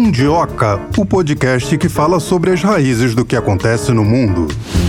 Mundioca, o podcast que fala sobre as raízes do que acontece no mundo.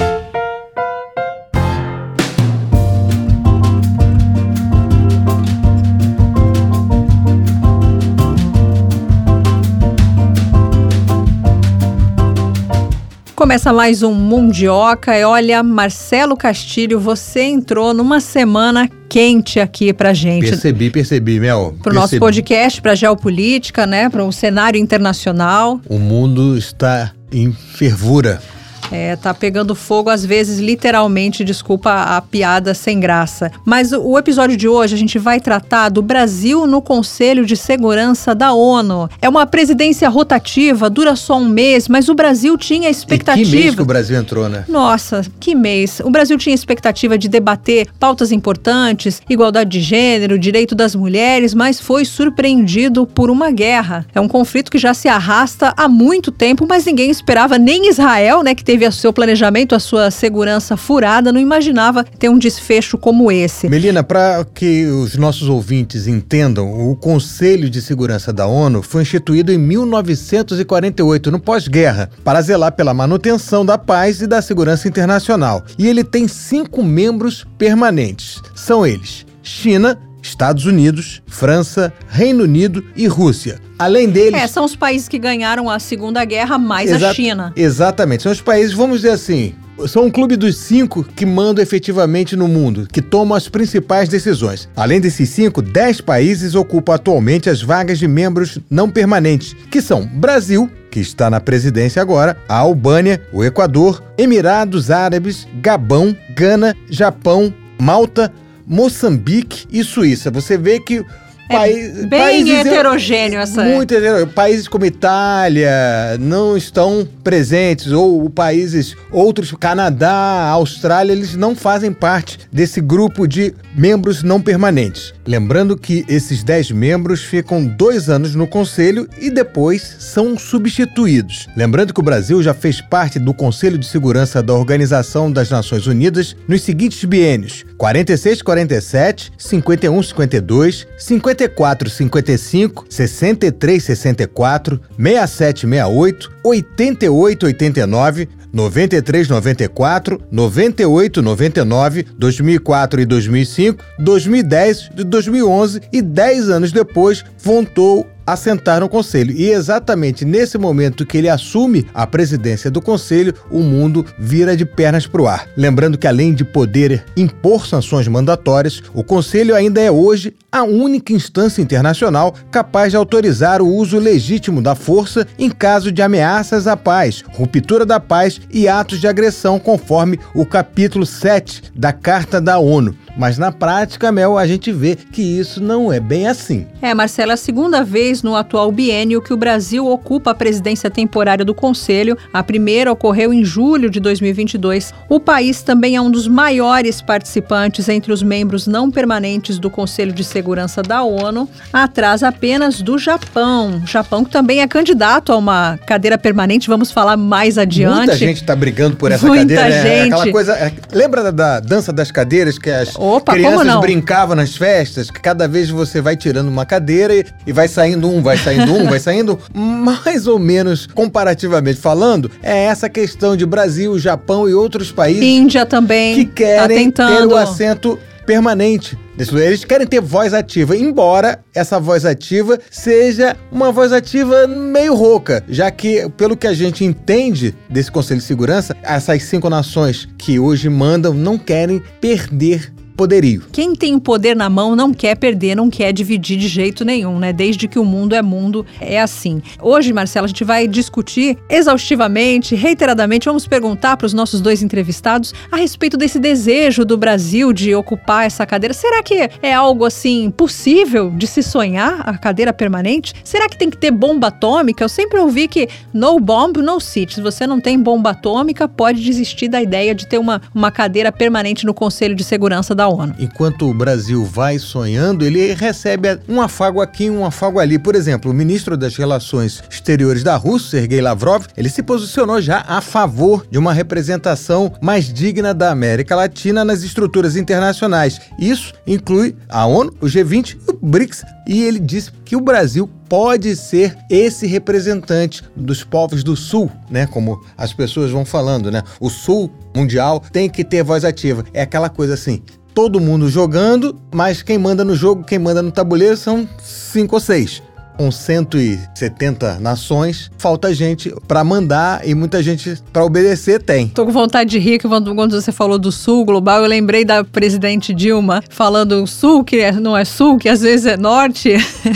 Começa mais um Mundioca e olha, Marcelo Castilho, você entrou numa semana quente aqui pra gente. Percebi, Mel. Pro nosso podcast, pra geopolítica, né, pro cenário internacional. O mundo está em fervura. Tá pegando fogo, às vezes, literalmente, desculpa a piada sem graça. Mas o episódio de hoje a gente vai tratar do Brasil no Conselho de Segurança da ONU. É uma presidência rotativa, dura só um mês, mas o Brasil tinha expectativa... E que mês que o Brasil entrou, né? Nossa, que mês. O Brasil tinha expectativa de debater pautas importantes, igualdade de gênero, direito das mulheres, mas foi surpreendido por uma guerra. É um conflito que já se arrasta há muito tempo, mas ninguém esperava, nem Israel, né, que teve o seu planejamento, a sua segurança furada, não imaginava ter um desfecho como esse. Melina, para que os nossos ouvintes entendam, o Conselho de Segurança da ONU foi instituído em 1948, no pós-guerra, para zelar pela manutenção da paz e da segurança internacional. E ele tem 5 membros permanentes. São eles: China, Estados Unidos, França, Reino Unido e Rússia. Além deles... são os países que ganharam a Segunda Guerra, mais a China. Exatamente. São os países, vamos dizer assim, são um clube dos 5 que mandam efetivamente no mundo, que tomam as principais decisões. Além desses 5, 10 países ocupam atualmente as vagas de membros não permanentes, que são Brasil, que está na presidência agora, a Albânia, o Equador, Emirados Árabes, Gabão, Gana, Japão, Malta, Moçambique e Suíça. Você vê que bem heterogêneo essa... Muito heterogêneo. Países como Itália não estão presentes, ou países outros, Canadá, Austrália, eles não fazem parte desse grupo de membros não permanentes. Lembrando que esses 10 membros ficam 2 anos no Conselho e depois são substituídos. Lembrando que o Brasil já fez parte do Conselho de Segurança da Organização das Nações Unidas nos seguintes biênios: 46-47, 51-52, 54-55, 63-64, 67-68, 88-89, 93-94, 98-99, 2004 e 2005, 2010 e 2011 e 10 anos depois voltou a sentar no Conselho. E exatamente nesse momento que ele assume a presidência do Conselho, o mundo vira de pernas para o ar. Lembrando que, além de poder impor sanções mandatórias, o Conselho ainda é hoje a única instância internacional capaz de autorizar o uso legítimo da força em caso de ameaças à paz, ruptura da paz e atos de agressão, conforme o capítulo 7 da Carta da ONU. Mas na prática, Mel, a gente vê que isso não é bem assim. Marcela, é a segunda vez no atual biênio que o Brasil ocupa a presidência temporária do Conselho. A primeira ocorreu em julho de 2022. O país também é um dos maiores participantes entre os membros não permanentes do Conselho de Segurança da ONU, atrás apenas do Japão. O Japão que também é candidato a uma cadeira permanente, vamos falar mais adiante. Muita gente está brigando por essa cadeira. Muita gente. Aquela coisa, lembra da dança das cadeiras que as crianças brincavam nas festas, que cada vez você vai tirando uma cadeira e vai saindo um, vai saindo mais ou menos, comparativamente falando, é essa questão de Brasil, Japão e outros países. Índia também que querem ter o assento permanente. Eles querem ter voz ativa, embora essa voz ativa seja uma voz ativa meio rouca, já que, pelo que a gente entende desse Conselho de Segurança, essas 5 nações que hoje mandam não querem perder poderio. Quem tem o poder na mão não quer perder, não quer dividir de jeito nenhum, né? Desde que o mundo, é assim. Hoje, Marcela, a gente vai discutir exaustivamente, reiteradamente, vamos perguntar para os nossos 2 entrevistados a respeito desse desejo do Brasil de ocupar essa cadeira. Será que é algo, assim, possível de se sonhar, a cadeira permanente? Será que tem que ter bomba atômica? Eu sempre ouvi que no bomb, no seat. Se você não tem bomba atômica, pode desistir da ideia de ter uma cadeira permanente no Conselho de Segurança da ONU. Enquanto o Brasil vai sonhando, ele recebe um afago aqui, um afago ali. Por exemplo, o ministro das Relações Exteriores da Rússia, Sergei Lavrov, ele se posicionou já a favor de uma representação mais digna da América Latina nas estruturas internacionais. Isso inclui a ONU, o G20 e o BRICS. e ele disse que o Brasil pode ser esse representante dos povos do Sul, né? Como as pessoas vão falando, né? O Sul mundial tem que ter voz ativa. É aquela coisa assim, todo mundo jogando, mas quem manda no jogo, quem manda no tabuleiro são 5 ou 6. Com 170 nações, falta gente para mandar e muita gente para obedecer tem. Tô com vontade de rir que quando você falou do Sul global, eu lembrei da presidente Dilma falando Sul, que não é Sul, que às vezes é Norte.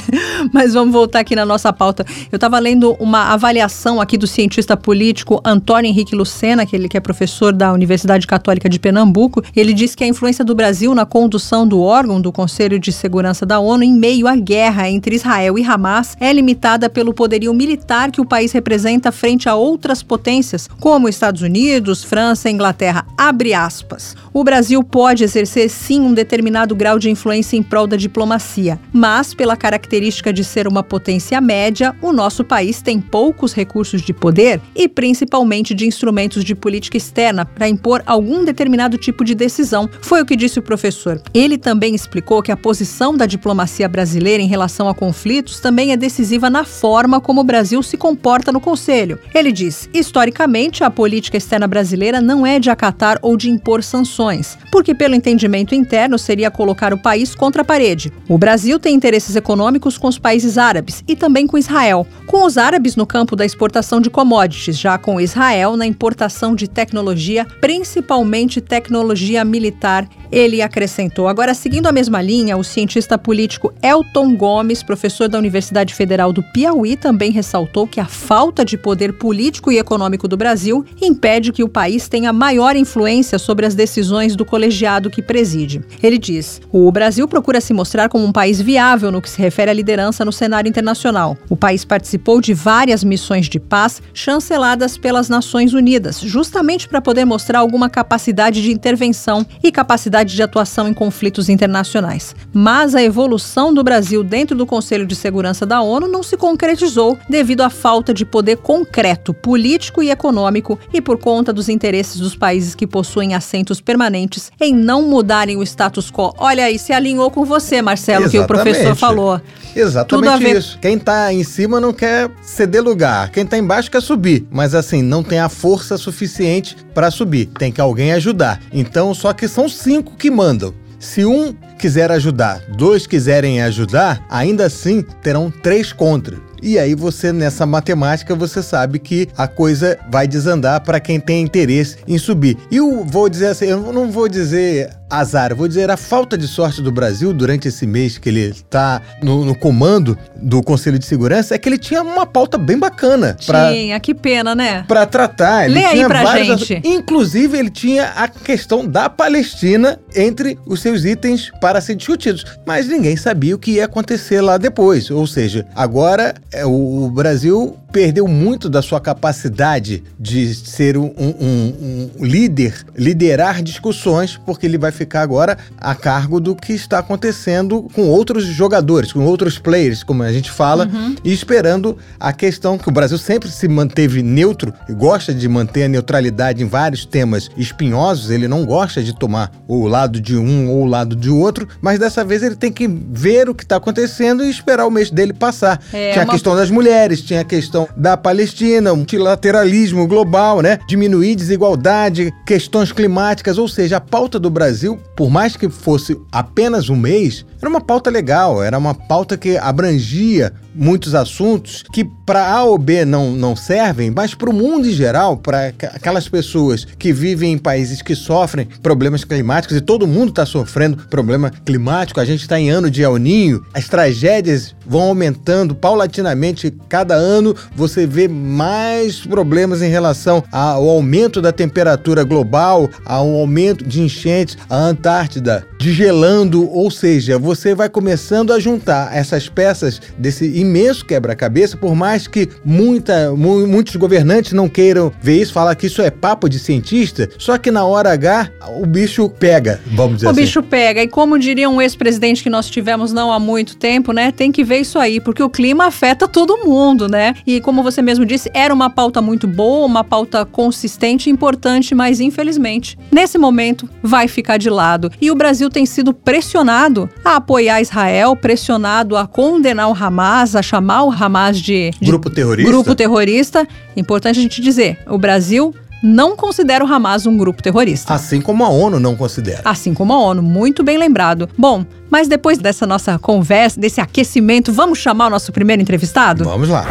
Mas vamos voltar aqui na nossa pauta. Eu estava lendo uma avaliação aqui do cientista político Antônio Henrique Lucena, que é professor da Universidade Católica de Pernambuco. Ele diz que a influência do Brasil na condução do órgão do Conselho de Segurança da ONU em meio à guerra entre Israel e Hamas é limitada pelo poderio militar que o país representa frente a outras potências, como Estados Unidos, França e Inglaterra. Abre aspas. O Brasil pode exercer, sim, um determinado grau de influência em prol da diplomacia, mas, pela característica de ser uma potência média, o nosso país tem poucos recursos de poder e, principalmente, de instrumentos de política externa para impor algum determinado tipo de decisão. Foi o que disse o professor. Ele também explicou que a posição da diplomacia brasileira em relação a conflitos também é decisiva na forma como o Brasil se comporta no Conselho. Ele diz, historicamente, a política externa brasileira não é de acatar ou de impor sanções, porque pelo entendimento interno seria colocar o país contra a parede. O Brasil tem interesses econômicos com os países árabes e também com Israel. Com os árabes no campo da exportação de commodities, já com Israel na importação de tecnologia, principalmente tecnologia militar, ele acrescentou. Agora, seguindo a mesma linha, o cientista político Elton Gomes, professor da Universidade Federal do Piauí, também ressaltou que a falta de poder político e econômico do Brasil impede que o país tenha maior influência sobre as decisões do colegiado que preside. Ele diz, o Brasil procura se mostrar como um país viável no que se refere à liderança no cenário internacional. O país participou de várias missões de paz chanceladas pelas Nações Unidas, justamente para poder mostrar alguma capacidade de intervenção e capacidade de atuação em conflitos internacionais. Mas a evolução do Brasil dentro do Conselho de Segurança da ONU não se concretizou devido à falta de poder concreto, político e econômico e por conta dos interesses dos países que possuem assentos permanentes em não mudarem o status quo. Olha aí, se alinhou com você, Marcelo, que o professor falou. Exatamente isso. Quem tá em cima não quer ceder lugar, quem tá embaixo quer subir, mas assim, não tem a força suficiente para subir, tem que alguém ajudar. Então, só que são 5 que mandam. Se um quiser ajudar, 2 quiserem ajudar, ainda assim terão 3 contra. E aí você, nessa matemática, você sabe que a coisa vai desandar para quem tem interesse em subir. E eu vou dizer assim, eu não vou dizer azar, eu vou dizer a falta de sorte do Brasil durante esse mês que ele está no comando do Conselho de Segurança é que ele tinha uma pauta bem bacana. Tinha, que pena, né? Para tratar. Ele Lê tinha aí pra gente. Inclusive, ele tinha a questão da Palestina entre os seus itens para ser discutidos. Mas ninguém sabia o que ia acontecer lá depois. Ou seja, agora o Brasil perdeu muito da sua capacidade de ser um líder, liderar discussões, porque ele vai ficar agora a cargo do que está acontecendo com outros jogadores, com outros players, como a gente fala, e esperando a questão que o Brasil sempre se manteve neutro e gosta de manter a neutralidade em vários temas espinhosos, ele não gosta de tomar o lado de um ou o lado de outro, mas dessa vez ele tem que ver o que está acontecendo e esperar o mês dele passar. Tinha a questão das mulheres, tinha a questão da Palestina, multilateralismo global, né? Diminuir desigualdade, questões climáticas, ou seja, a pauta do Brasil, por mais que fosse apenas um mês, era uma pauta legal, era uma pauta que abrangia muitos assuntos que para A ou B não servem, mas para o mundo em geral, para aquelas pessoas que vivem em países que sofrem problemas climáticos, e todo mundo está sofrendo problema climático, a gente está em ano de El Niño, as tragédias vão aumentando paulatinamente, cada ano você vê mais problemas em relação ao aumento da temperatura global, ao aumento de enchentes, a Antártida desgelando, ou seja, você vai começando a juntar essas peças desse imenso quebra-cabeça, por mais que muitos governantes não queiram ver isso, falar que isso é papo de cientista, só que na hora H o bicho pega, vamos dizer assim. O bicho pega, e como diria um ex-presidente que nós tivemos não há muito tempo, né, tem que ver isso aí, porque o clima afeta todo mundo, né? E como você mesmo disse, era uma pauta muito boa, uma pauta consistente e importante, mas infelizmente, nesse momento, vai ficar de lado. E o Brasil tem sido pressionado a apoiar Israel, pressionado a condenar o Hamas, a chamar o Hamas de grupo terrorista. Grupo terrorista. Importante a gente dizer, o Brasil não considera o Hamas um grupo terrorista. Assim como a ONU não considera. Assim como a ONU, muito bem lembrado. Bom, mas depois dessa nossa conversa, desse aquecimento, vamos chamar o nosso primeiro entrevistado? Vamos lá.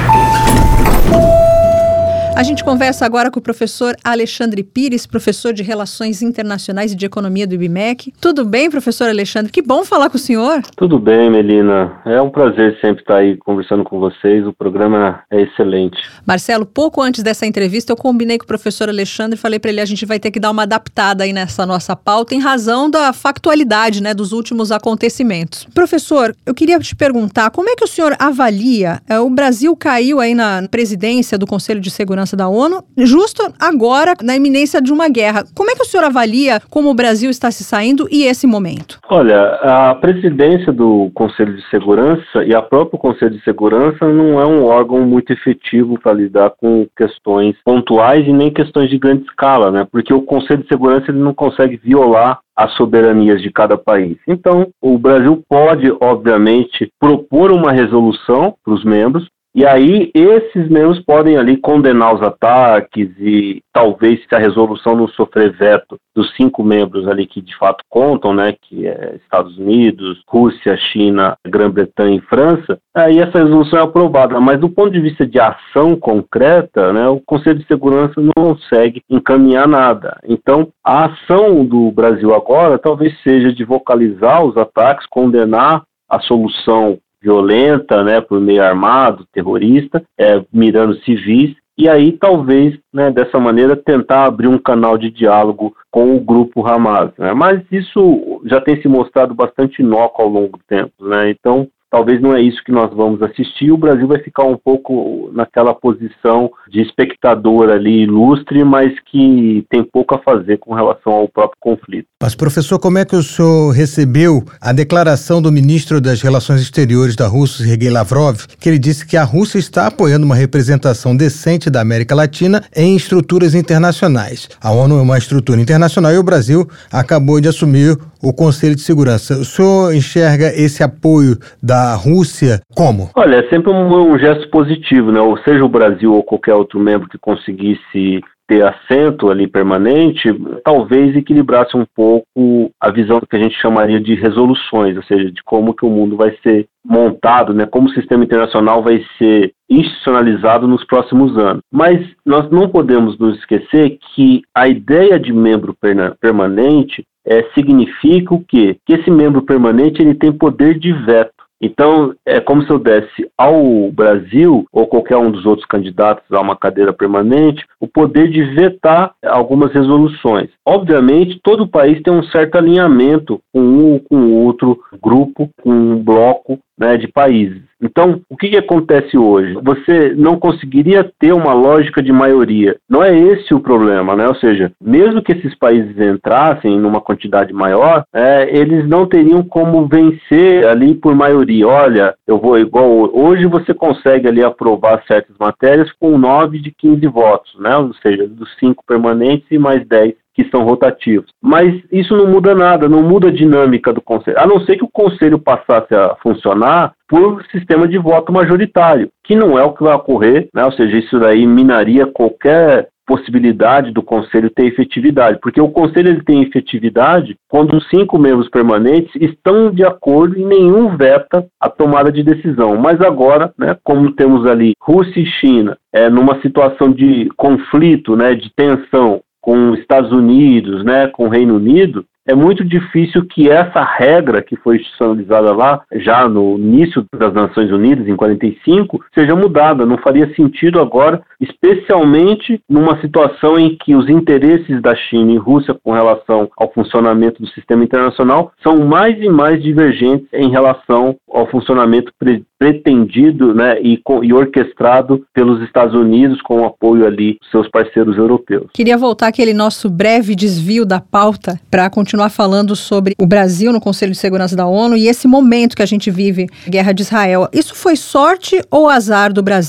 A gente conversa agora com o professor Alexandre Pires, professor de Relações Internacionais e de Economia do IBMEC. Tudo bem, professor Alexandre? Que bom falar com o senhor. Tudo bem, Melina. É um prazer sempre estar aí conversando com vocês. O programa é excelente. Marcelo, pouco antes dessa entrevista, eu combinei com o professor Alexandre e falei para ele, a gente vai ter que dar uma adaptada aí nessa nossa pauta em razão da factualidade, né, dos últimos acontecimentos. Professor, eu queria te perguntar, como é que o senhor avalia? O Brasil caiu aí na presidência do Conselho de Segurança da ONU, justo agora, na iminência de uma guerra. Como é que o senhor avalia como o Brasil está se saindo e esse momento? Olha, a presidência do Conselho de Segurança e a própria Conselho de Segurança não é um órgão muito efetivo para lidar com questões pontuais e nem questões de grande escala, né? Porque o Conselho de Segurança ele não consegue violar as soberanias de cada país. Então, o Brasil pode, obviamente, propor uma resolução para os membros. E aí, esses membros podem ali condenar os ataques e talvez, se a resolução não sofrer veto dos 5 membros ali que de fato contam, né, que é Estados Unidos, Rússia, China, Grã-Bretanha e França, aí essa resolução é aprovada. Mas do ponto de vista de ação concreta, né, o Conselho de Segurança não consegue encaminhar nada. Então, a ação do Brasil agora talvez seja de vocalizar os ataques, condenar a solução violenta, né, por meio armado, terrorista, mirando civis, e aí talvez, né, dessa maneira, tentar abrir um canal de diálogo com o grupo Hamas, né? Mas isso já tem se mostrado bastante inócuo ao longo do tempo, né? Então, talvez não é isso que nós vamos assistir. O Brasil vai ficar um pouco naquela posição de espectador ali ilustre, mas que tem pouco a fazer com relação ao próprio conflito. Mas, professor, como é que o senhor recebeu a declaração do ministro das Relações Exteriores da Rússia, Sergei Lavrov, que ele disse que a Rússia está apoiando uma representação decente da América Latina em estruturas internacionais? A ONU é uma estrutura internacional e o Brasil acabou de assumir o Conselho de Segurança. O senhor enxerga esse apoio da Rússia como? Olha, é sempre um gesto positivo, né? Ou seja, o Brasil ou qualquer outro membro que conseguisse ter assento ali permanente, talvez equilibrasse um pouco a visão que a gente chamaria de resoluções, ou seja, de como que o mundo vai ser montado, né? Como o sistema internacional vai ser institucionalizado nos próximos anos. Mas nós não podemos nos esquecer que a ideia de membro permanente significa o quê? Que esse membro permanente ele tem poder de veto. Então, é como se eu desse ao Brasil, ou qualquer um dos outros candidatos a uma cadeira permanente, o poder de vetar algumas resoluções. Obviamente, todo país tem um certo alinhamento com um ou com outro grupo, com um bloco, né, de países. Então, o que acontece hoje? Você não conseguiria ter uma lógica de maioria. Não é esse o problema, né? Ou seja, mesmo que esses países entrassem numa quantidade maior, eles não teriam como vencer ali por maioria. Olha, eu vou igual hoje você consegue ali aprovar certas matérias com 9 de 15 votos, né? Ou seja, dos 5 permanentes e mais 10 que são rotativos. Mas isso não muda nada, não muda a dinâmica do Conselho, a não ser que o Conselho passasse a funcionar por sistema de voto majoritário, que não é o que vai ocorrer, né? Ou seja, isso daí minaria qualquer possibilidade do Conselho ter efetividade, porque o Conselho ele tem efetividade quando os 5 membros permanentes estão de acordo e nenhum veta a tomada de decisão. Mas agora, né, como temos ali Rússia e China numa situação de conflito, né, de tensão, com os Estados Unidos, né, com o Reino Unido, é muito difícil que essa regra que foi institucionalizada lá, já no início das Nações Unidas, em 45, seja mudada. Não faria sentido agora, especialmente numa situação em que os interesses da China e Rússia com relação ao funcionamento do sistema internacional são mais e mais divergentes em relação ao funcionamento pretendido, né, e orquestrado pelos Estados Unidos com o apoio ali dos seus parceiros europeus. Queria voltar àquele nosso breve desvio da pauta para continuar falando sobre o Brasil no Conselho de Segurança da ONU e esse momento que a gente vive, guerra de Israel. Isso foi sorte ou azar do Brasil?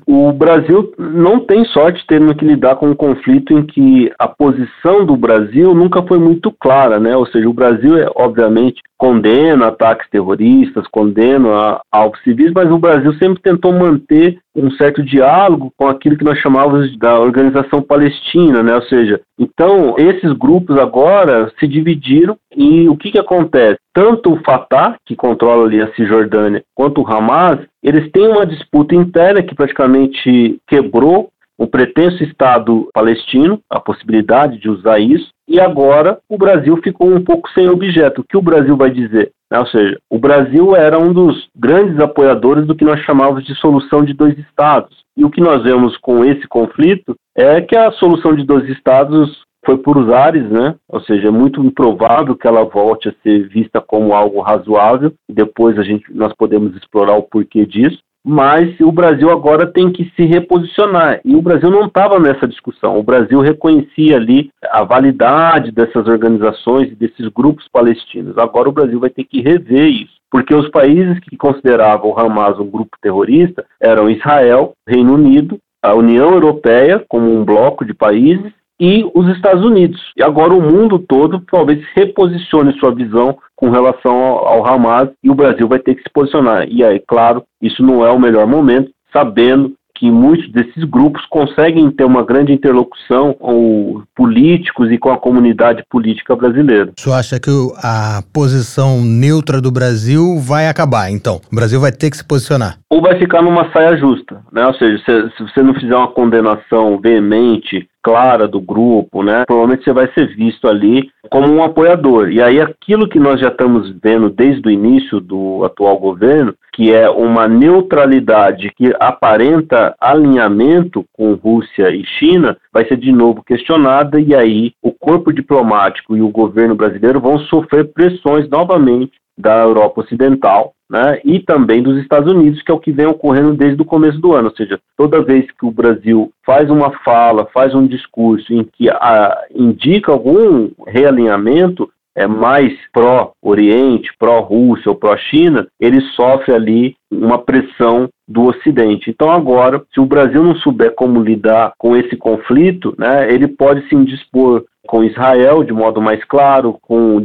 O Brasil não tem sorte tendo que lidar com um conflito em que a posição do Brasil nunca foi muito clara, né? Ou seja, o Brasil, obviamente, condena ataques terroristas, condena alvos civis, mas o Brasil sempre tentou manter um certo diálogo com aquilo que nós chamávamos da Organização Palestina, né? Ou seja, então esses grupos agora se dividiram e o que acontece? Tanto o Fatah, que controla ali a Cisjordânia, quanto o Hamas, eles têm uma disputa interna que praticamente quebrou o pretenso Estado palestino, a possibilidade de usar isso, e agora o Brasil ficou um pouco sem objeto. O que o Brasil vai dizer? Ou seja, o Brasil era um dos grandes apoiadores do que nós chamávamos de solução de dois Estados. E o que nós vemos com esse conflito é que a solução de dois Estados foi por os ares, né? Ou seja, é muito improvável que ela volte a ser vista como algo razoável. Depois nós podemos explorar o porquê disso. Mas o Brasil agora tem que se reposicionar, e o Brasil não estava nessa discussão. O Brasil reconhecia ali a validade dessas organizações e desses grupos palestinos. Agora o Brasil vai ter que rever isso, porque os países que consideravam o Hamas um grupo terrorista eram Israel, Reino Unido, a União Europeia como um bloco de países, e os Estados Unidos. E agora o mundo todo talvez reposicione sua visão com relação ao Hamas, e o Brasil vai ter que se posicionar. E aí, claro, isso não é o melhor momento, sabendo que muitos desses grupos conseguem ter uma grande interlocução com políticos e com a comunidade política brasileira. O senhor acha que a posição neutra do Brasil vai acabar, então? O Brasil vai ter que se posicionar? Ou vai ficar numa saia justa, né? Ou seja, se você não fizer uma condenação veemente, clara do grupo, né? Provavelmente você vai ser visto ali como um apoiador. E aí aquilo que nós já estamos vendo desde o início do atual governo, que é uma neutralidade que aparenta alinhamento com Rússia e China, vai ser de novo questionada, e aí o corpo diplomático e o governo brasileiro vão sofrer pressões novamente da Europa Ocidental, né, e também dos Estados Unidos, que é o que vem ocorrendo desde o começo do ano. Ou seja, toda vez que o Brasil faz uma fala, faz um discurso em que indica algum realinhamento, mais pró-Oriente, pró-Rússia ou pró-China, ele sofre ali uma pressão do Ocidente. Então agora, se o Brasil não souber como lidar com esse conflito, né, ele pode se indispor com Israel de modo mais claro, com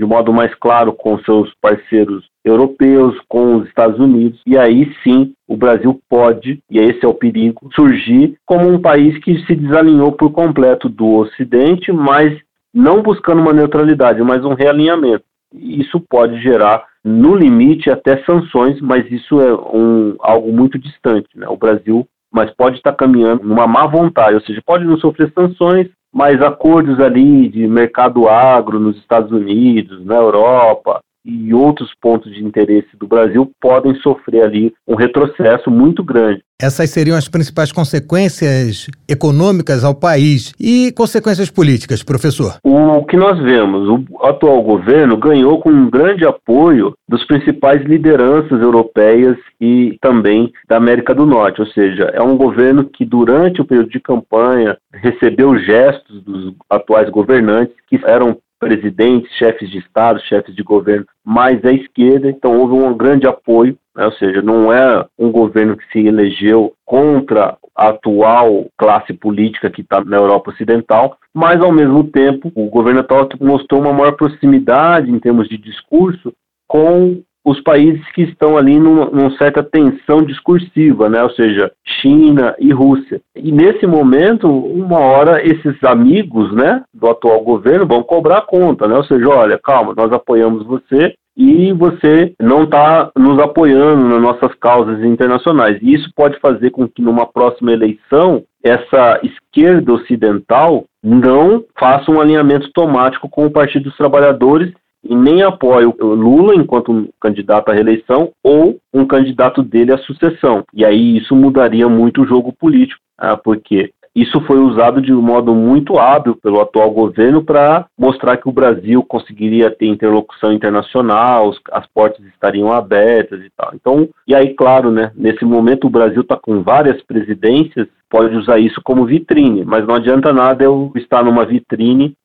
seus parceiros europeus, com os Estados Unidos, e aí sim o Brasil pode, e esse é o perigo, surgir como um país que se desalinhou por completo do Ocidente, mas não buscando uma neutralidade, mas um realinhamento. Isso pode gerar, no limite, até sanções, mas isso é algo muito distante, né? O Brasil, mas pode estar caminhando numa má vontade, ou seja, pode não sofrer sanções, mas acordos ali de mercado agro nos Estados Unidos, na Europa e outros pontos de interesse do Brasil podem sofrer ali um retrocesso muito grande. Essas seriam as principais consequências econômicas ao país e consequências políticas, professor? O que nós vemos, o atual governo ganhou com um grande apoio dos principais lideranças europeias e também da América do Norte, ou seja, é um governo que durante o período de campanha recebeu gestos dos atuais governantes que eram presidentes, chefes de Estado, chefes de governo mais à esquerda, então houve um grande apoio, né? Ou seja, não é um governo que se elegeu contra a atual classe política que está na Europa Ocidental, mas ao mesmo tempo o governo atual mostrou uma maior proximidade em termos de discurso com os países que estão ali numa certa tensão discursiva, né? Ou seja, China e Rússia. E nesse momento, uma hora, esses amigos, né, do atual governo vão cobrar a conta, né? Ou seja, olha, calma, nós apoiamos você e você não está nos apoiando nas nossas causas internacionais. E isso pode fazer com que numa próxima eleição, essa esquerda ocidental não faça um alinhamento automático com o Partido dos Trabalhadores e nem apoie o Lula enquanto um candidato à reeleição ou um candidato dele à sucessão. E aí isso mudaria muito o jogo político, porque isso foi usado de um modo muito hábil pelo atual governo para mostrar que o Brasil conseguiria ter interlocução internacional, as portas estariam abertas e tal. Então, e aí, claro, né, nesse momento o Brasil está com várias presidências, pode usar isso como vitrine, mas não adianta nada eu estar numa vitrine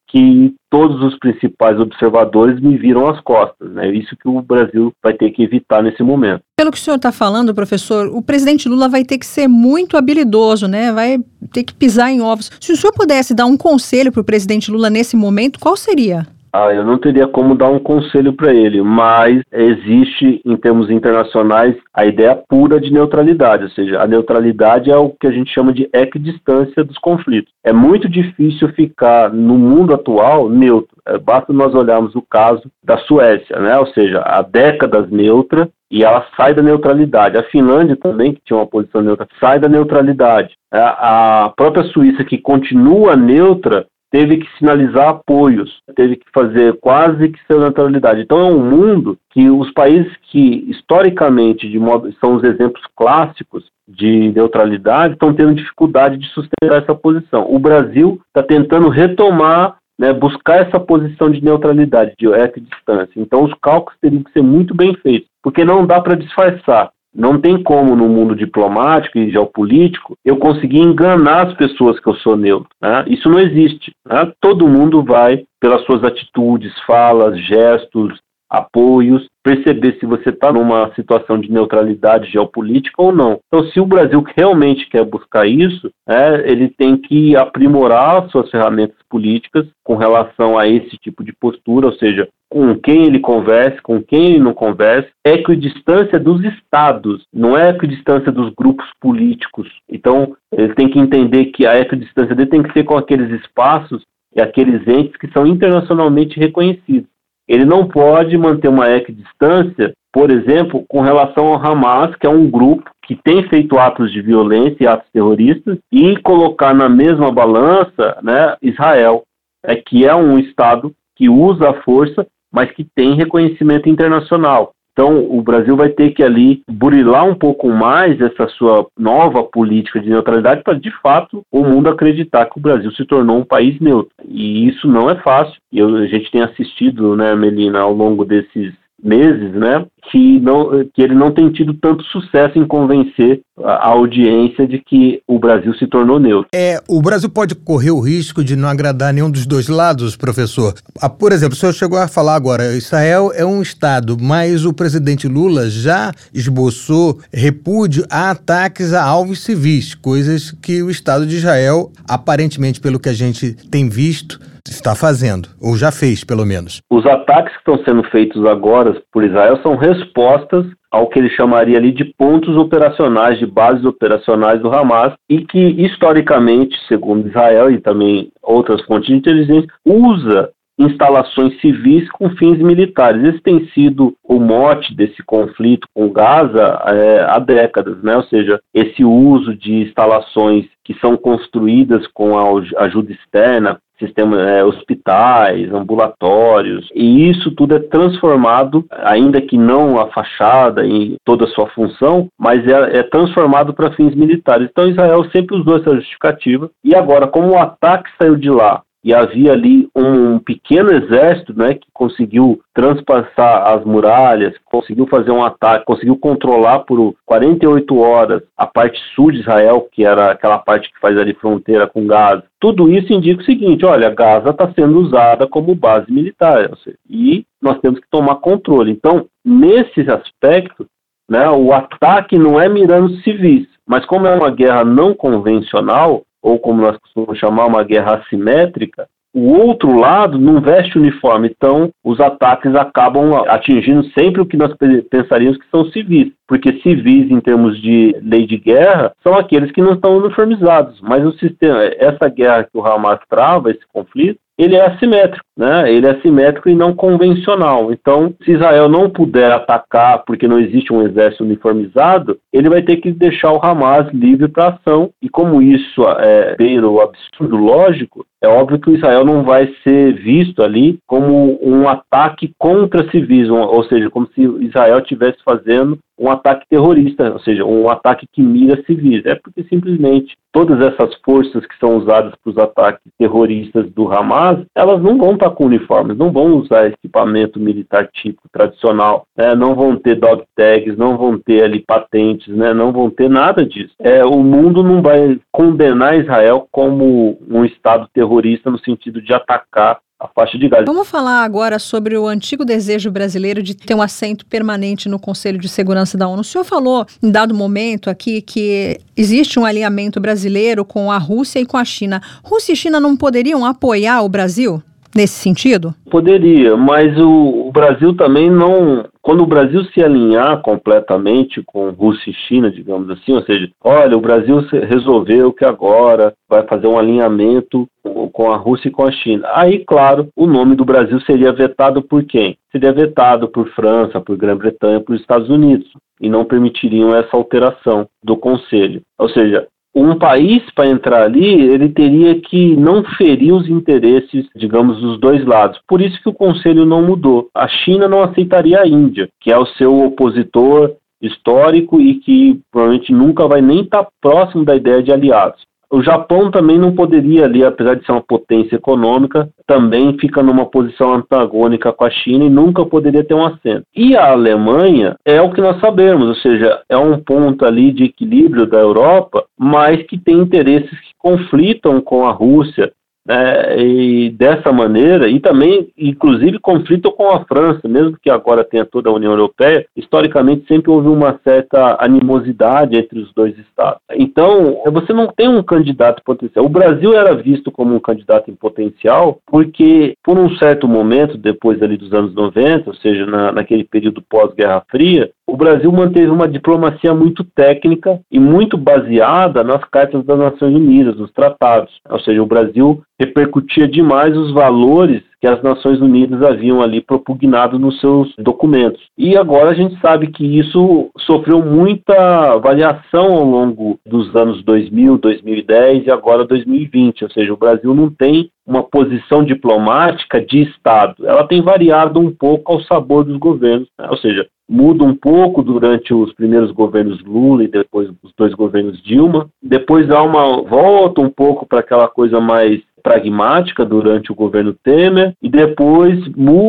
que todos os principais observadores me viram as costas, né? Isso que o Brasil vai ter que evitar nesse momento. Pelo que o senhor está falando, professor, o presidente Lula vai ter que ser muito habilidoso, né? Vai ter que pisar em ovos. Se o senhor pudesse dar um conselho para o presidente Lula nesse momento, qual seria? Eu não teria como dar um conselho para ele, mas existe, em termos internacionais, a ideia pura de neutralidade, ou seja, a neutralidade é o que a gente chama de equidistância dos conflitos. É muito difícil ficar, no mundo atual, neutro. Basta nós olharmos o caso da Suécia, né? Ou seja, há décadas neutra, e ela sai da neutralidade. A Finlândia também, que tinha uma posição neutra, sai da neutralidade. A própria Suíça, que continua neutra, teve que sinalizar apoios, teve que fazer quase que ser neutralidade. Então é um mundo que os países que historicamente são os exemplos clássicos de neutralidade estão tendo dificuldade de sustentar essa posição. O Brasil está tentando retomar, né, buscar essa posição de neutralidade, de equidistância. Então os cálculos teriam que ser muito bem feitos, porque não dá para disfarçar. Não tem como, no mundo diplomático e geopolítico, eu conseguir enganar as pessoas que eu sou neutro, né? Isso não existe, né? Todo mundo vai, pelas suas atitudes, falas, gestos, apoios, perceber se você está numa situação de neutralidade geopolítica ou não. Então, se o Brasil realmente quer buscar isso, ele tem que aprimorar suas ferramentas políticas com relação a esse tipo de postura, ou seja, com quem ele converse, com quem ele não converse, equidistância dos estados, não é equidistância dos grupos políticos. Então, ele tem que entender que a equidistância dele tem que ser com aqueles espaços e aqueles entes que são internacionalmente reconhecidos. Ele não pode manter uma equidistância, por exemplo, com relação ao Hamas, que é um grupo que tem feito atos de violência e atos terroristas, e colocar na mesma balança, né, Israel, que é um Estado que usa a força, mas que tem reconhecimento internacional. Então, o Brasil vai ter que ali burilar um pouco mais essa sua nova política de neutralidade para, de fato, o mundo acreditar que o Brasil se tornou um país neutro. E isso não é fácil. E a gente tem assistido, né, Melina, ao longo desses meses, né, que ele não tem tido tanto sucesso em convencer a audiência de que o Brasil se tornou neutro. O Brasil pode correr o risco de não agradar nenhum dos dois lados, professor? Por exemplo, o senhor chegou a falar agora, Israel é um Estado, mas o presidente Lula já esboçou repúdio a ataques a alvos civis, coisas que o Estado de Israel, aparentemente, pelo que a gente tem visto, está fazendo, ou já fez, pelo menos. Os ataques que estão sendo feitos agora por Israel são respostas ao que ele chamaria ali de pontos operacionais, de bases operacionais do Hamas, e que, historicamente, segundo Israel e também outras fontes de inteligência, usa instalações civis com fins militares. Esse tem sido o mote desse conflito com Gaza há décadas, né? Ou seja, esse uso de instalações que são construídas com a ajuda externa, hospitais, ambulatórios, e isso tudo é transformado, ainda que não a fachada e toda a sua função, mas é transformado para fins militares. Então Israel sempre usou essa justificativa, e agora, como o ataque saiu de lá, e havia ali um pequeno exército, né, que conseguiu transpassar as muralhas, conseguiu fazer um ataque, conseguiu controlar por 48 horas a parte sul de Israel, que era aquela parte que faz ali fronteira com Gaza. Tudo isso indica o seguinte: olha, Gaza está sendo usada como base militar, e nós temos que tomar controle. Então, nesse aspecto, né, o ataque não é mirando civis, mas como é uma guerra não convencional, ou como nós costumamos chamar, uma guerra assimétrica, o outro lado não veste uniforme, então os ataques acabam atingindo sempre o que nós pensaríamos que são civis, porque civis, em termos de lei de guerra, são aqueles que não estão uniformizados, mas o sistema, essa guerra que o Hamas trava, esse conflito, ele é assimétrico, né? Ele é assimétrico e não convencional. Então, se Israel não puder atacar porque não existe um exército uniformizado, ele vai ter que deixar o Hamas livre para ação. E como isso beira o absurdo lógico, é óbvio que o Israel não vai ser visto ali como um ataque contra civis, ou seja, como se Israel estivesse fazendo um ataque terrorista, ou seja, um ataque que mira civis. É porque simplesmente todas essas forças que são usadas para os ataques terroristas do Hamas, elas não vão estar com uniformes, não vão usar equipamento militar típico, tradicional, né? Não vão ter dog tags, não vão ter ali patentes, né? Não vão ter nada disso. O mundo não vai condenar Israel como um Estado terrorista terrorista no sentido de atacar a faixa de Gaza. Vamos falar agora sobre o antigo desejo brasileiro de ter um assento permanente no Conselho de Segurança da ONU. O senhor falou, em dado momento aqui, que existe um alinhamento brasileiro com a Rússia e com a China. Rússia e China não poderiam apoiar o Brasil nesse sentido? Poderia, mas o Brasil também não... Quando o Brasil se alinhar completamente com Rússia e China, digamos assim, ou seja, olha, o Brasil resolveu que agora vai fazer um alinhamento com a Rússia e com a China. Aí, claro, o nome do Brasil seria vetado por quem? Seria vetado por França, por Grã-Bretanha, por Estados Unidos, e não permitiriam essa alteração do Conselho. Ou seja, um país, para entrar ali, ele teria que não ferir os interesses, digamos, dos dois lados. Por isso que o Conselho não mudou. A China não aceitaria a Índia, que é o seu opositor histórico e que provavelmente nunca vai nem estar próximo da ideia de aliados. O Japão também não poderia ali, apesar de ser uma potência econômica, também fica numa posição antagônica com a China e nunca poderia ter um assento. E a Alemanha é o que nós sabemos, ou seja, é um ponto ali de equilíbrio da Europa, mas que tem interesses que conflitam com a Rússia, e dessa maneira, e também, inclusive, conflitam com a França, mesmo que agora tenha toda a União Europeia, historicamente sempre houve uma certa animosidade entre os dois estados. Então, você não tem um candidato potencial. O Brasil era visto como um candidato em potencial, porque por um certo momento, depois ali dos anos 90, ou seja, naquele período pós-Guerra Fria, o Brasil manteve uma diplomacia muito técnica e muito baseada nas cartas das Nações Unidas, nos tratados. Ou seja, o Brasil repercutia demais os valores que as Nações Unidas haviam ali propugnado nos seus documentos. E agora a gente sabe que isso sofreu muita variação ao longo dos anos 2000, 2010 e agora 2020. Ou seja, o Brasil não tem uma posição diplomática de Estado. Ela tem variado um pouco ao sabor dos governos, né? Ou seja, muda um pouco durante os primeiros governos Lula e depois os dois governos Dilma. Depois volta um pouco para aquela coisa mais pragmática durante o governo Temer e depois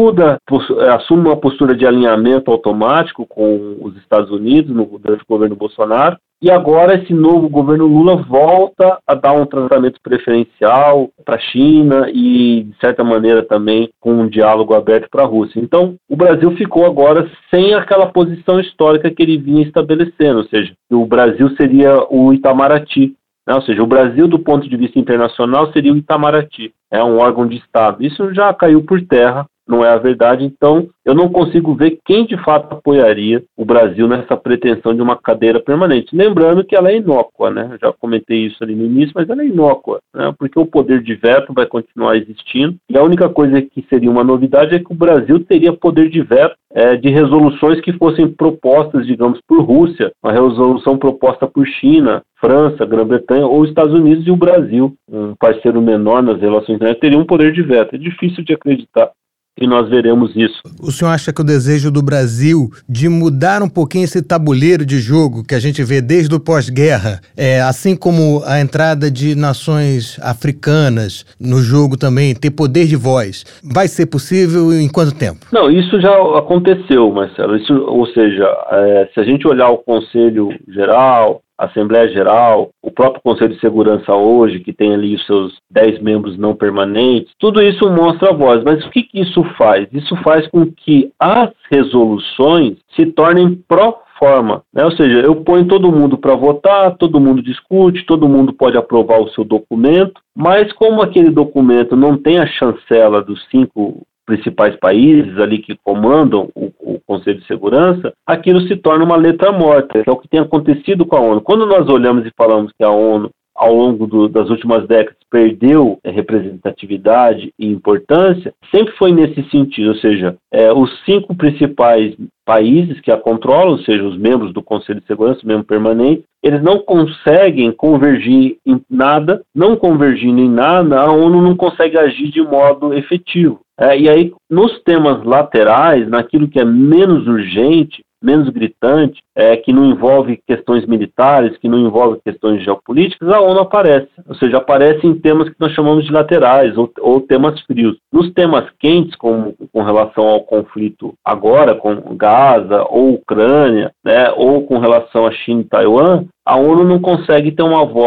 assume uma postura de alinhamento automático com os Estados Unidos durante o governo Bolsonaro. E agora esse novo governo Lula volta a dar um tratamento preferencial para a China e, de certa maneira, também com um diálogo aberto para a Rússia. Então, o Brasil ficou agora sem aquela posição histórica que ele vinha estabelecendo, ou seja, o Brasil seria o Itamaraty. Ou seja, o Brasil, do ponto de vista internacional, seria o Itamaraty, é um órgão de Estado. Isso já caiu por terra, não é a verdade, então eu não consigo ver quem de fato apoiaria o Brasil nessa pretensão de uma cadeira permanente. Lembrando que ela é inócua, né? Eu já comentei isso ali no início, mas ela é inócua, né? Porque o poder de veto vai continuar existindo e a única coisa que seria uma novidade é que o Brasil teria poder de veto de resoluções que fossem propostas, digamos, por Rússia, uma resolução proposta por China, França, Grã-Bretanha ou Estados Unidos, e o Brasil, um parceiro menor nas relações internacionais, teria um poder de veto. É difícil de acreditar que nós veremos isso. O senhor acha que o desejo do Brasil de mudar um pouquinho esse tabuleiro de jogo que a gente vê desde o pós-guerra, assim como a entrada de nações africanas no jogo também, ter poder de voz, vai ser possível em quanto tempo? Não, isso já aconteceu, Marcelo. Ou seja, se a gente olhar o Conselho Geral, a Assembleia Geral, o próprio Conselho de Segurança hoje, que tem ali os seus 10 membros não permanentes, tudo isso mostra a voz. Mas o que isso faz? Isso faz com que as resoluções se tornem pró-forma, né? Ou seja, eu ponho todo mundo para votar, todo mundo discute, todo mundo pode aprovar o seu documento, mas como aquele documento não tem a chancela dos 5 principais países ali que comandam o Conselho de Segurança, aquilo se torna uma letra morta, que é o que tem acontecido com a ONU. Quando nós olhamos e falamos que a ONU, ao longo das últimas décadas, perdeu representatividade e importância, sempre foi nesse sentido, ou seja, os 5 principais países que a controlam, ou seja, os membros do Conselho de Segurança, membro permanente, eles não conseguem convergir em nada, não convergindo em nada, a ONU não consegue agir de modo efetivo. E aí, nos temas laterais, naquilo que é menos urgente, menos gritante, que não envolve questões militares, que não envolve questões geopolíticas, a ONU aparece. Ou seja, aparece em temas que nós chamamos de laterais ou temas frios. Nos temas quentes, como com relação ao conflito agora, com Gaza ou Ucrânia, né, ou com relação à China e Taiwan, a ONU não consegue ter uma voz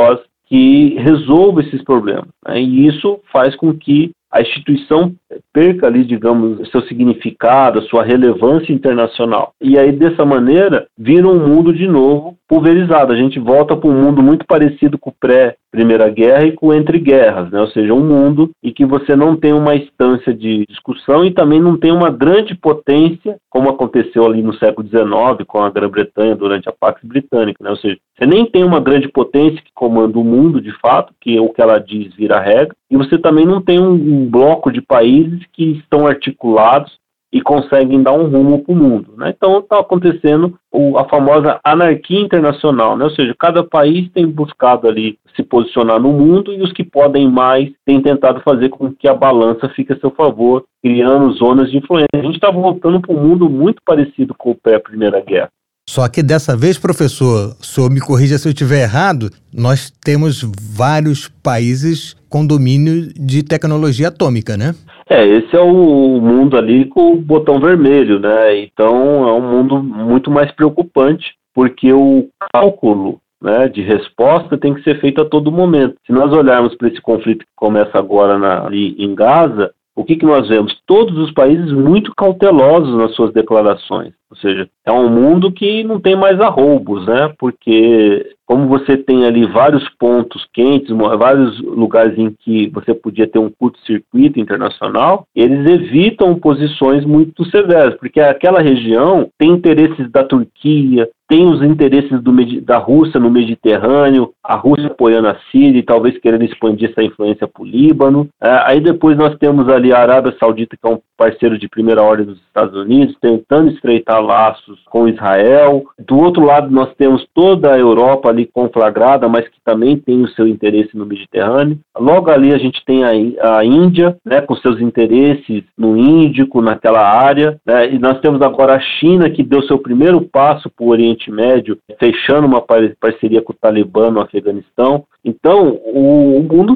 que resolva esses problemas, né? E isso faz com que a instituição perca ali, digamos, seu significado, a sua relevância internacional. E aí, dessa maneira, vira um mundo de novo pulverizado. A gente volta para um mundo muito parecido com o pré-Primeira Guerra e com o entre guerras, né? Ou seja, um mundo em que você não tem uma instância de discussão e também não tem uma grande potência, como aconteceu ali no século XIX com a Grã-Bretanha durante a Pax Britânica, né? Ou seja, você nem tem uma grande potência que comanda o mundo de fato, que é o que ela diz vira regra, e você também não tem um bloco de países que estão articulados e conseguem dar um rumo para o mundo, né? Então está acontecendo a famosa anarquia internacional, né? Ou seja, cada país tem buscado ali se posicionar no mundo e os que podem mais têm tentado fazer com que a balança fique a seu favor, criando zonas de influência. A gente está voltando para um mundo muito parecido com o pré-Primeira Guerra. Só que dessa vez, professor, o senhor me corrija se eu estiver errado, nós temos vários países com domínio de tecnologia atômica, né? Esse é o mundo ali com o botão vermelho, né? Então é um mundo muito mais preocupante, porque o cálculo, né, de resposta tem que ser feito a todo momento. Se nós olharmos para esse conflito que começa agora ali em Gaza, o que nós vemos? Todos os países muito cautelosos nas suas declarações. Ou seja, é um mundo que não tem mais arroubos, né? Porque como você tem ali vários pontos quentes, vários lugares em que você podia ter um curto-circuito internacional, eles evitam posições muito severas, porque aquela região tem interesses da Turquia, tem os interesses da Rússia no Mediterrâneo, a Rússia apoiando a Síria e talvez querendo expandir essa influência para o Líbano. Aí depois nós temos ali a Arábia Saudita, que é um parceiro de primeira ordem dos Estados Unidos, tentando estreitar laços com Israel. Do outro lado nós temos toda a Europa ali conflagrada, mas que também tem o seu interesse no Mediterrâneo. Logo ali a gente tem a Índia, né, com seus interesses no Índico, naquela área, né, e nós temos agora a China, que deu seu primeiro passo para o Oriente Médio, fechando uma parceria com o Talibã no Afeganistão. Então, o mundo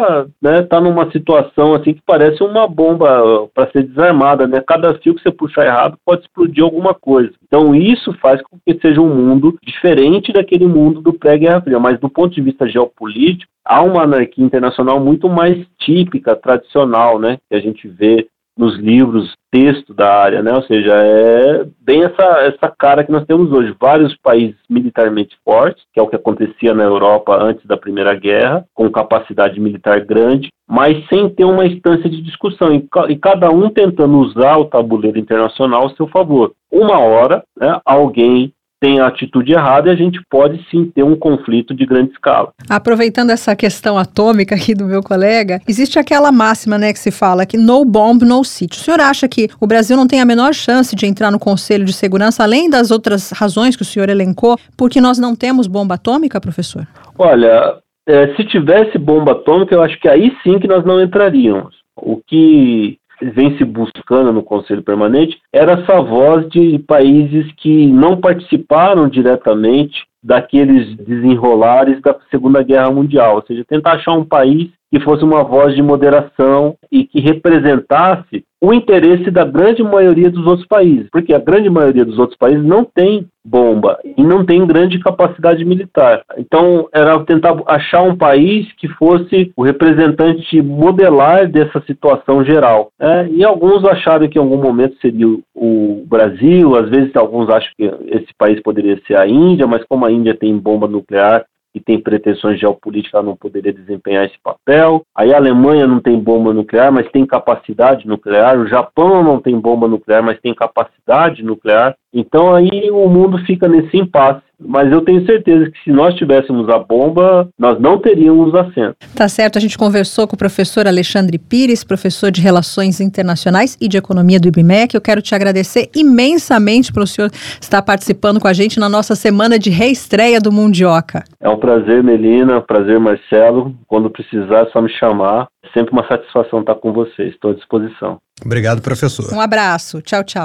tá numa situação assim que parece uma bomba para ser desarmada, né? Cada fio que você puxar errado pode explodir alguma coisa. Então, isso faz com que seja um mundo diferente daquele mundo do pré-Guerra Fria. Mas, do ponto de vista geopolítico, há uma anarquia internacional muito mais típica, tradicional, né? Que a gente vê nos livros, texto da área, né? Ou seja, é bem essa cara que nós temos hoje. Vários países militarmente fortes, que é o que acontecia na Europa antes da Primeira Guerra, com capacidade militar grande, mas sem ter uma instância de discussão, e cada um tentando usar o tabuleiro internacional ao seu favor. Uma hora, né, alguém tem a atitude errada e a gente pode sim ter um conflito de grande escala. Aproveitando essa questão atômica aqui do meu colega, existe aquela máxima, né, que se fala que no bomb, no sitio. O senhor acha que o Brasil não tem a menor chance de entrar no Conselho de Segurança, além das outras razões que o senhor elencou, porque nós não temos bomba atômica, professor? Olha, se tivesse bomba atômica, eu acho que aí sim que nós não entraríamos. O que vem se buscando no Conselho Permanente era essa voz de países que não participaram diretamente daqueles desenrolares da Segunda Guerra Mundial, ou seja, tentar achar um país que fosse uma voz de moderação e que representasse o interesse da grande maioria dos outros países, porque a grande maioria dos outros países não tem bomba e não tem grande capacidade militar. Então, era tentar achar um país que fosse o representante modelar dessa situação geral. E alguns acharam que em algum momento seria o Brasil, às vezes alguns acham que esse país poderia ser a Índia, mas como a Índia tem bomba nuclear e tem pretensões geopolíticas, ela não poderia desempenhar esse papel. Aí a Alemanha não tem bomba nuclear, mas tem capacidade nuclear. O Japão não tem bomba nuclear, mas tem capacidade nuclear. Então aí o mundo fica nesse impasse. Mas eu tenho certeza que se nós tivéssemos a bomba, nós não teríamos assento. Tá certo, a gente conversou com o professor Alexandre Pires, professor de Relações Internacionais e de Economia do IBMEC. Eu quero te agradecer imensamente pelo senhor estar participando com a gente na nossa semana de reestreia do Mundioca. É um prazer, Melina, prazer, Marcelo. Quando precisar, é só me chamar. É sempre uma satisfação estar com vocês. Estou à disposição. Obrigado, professor. Um abraço. Tchau, tchau.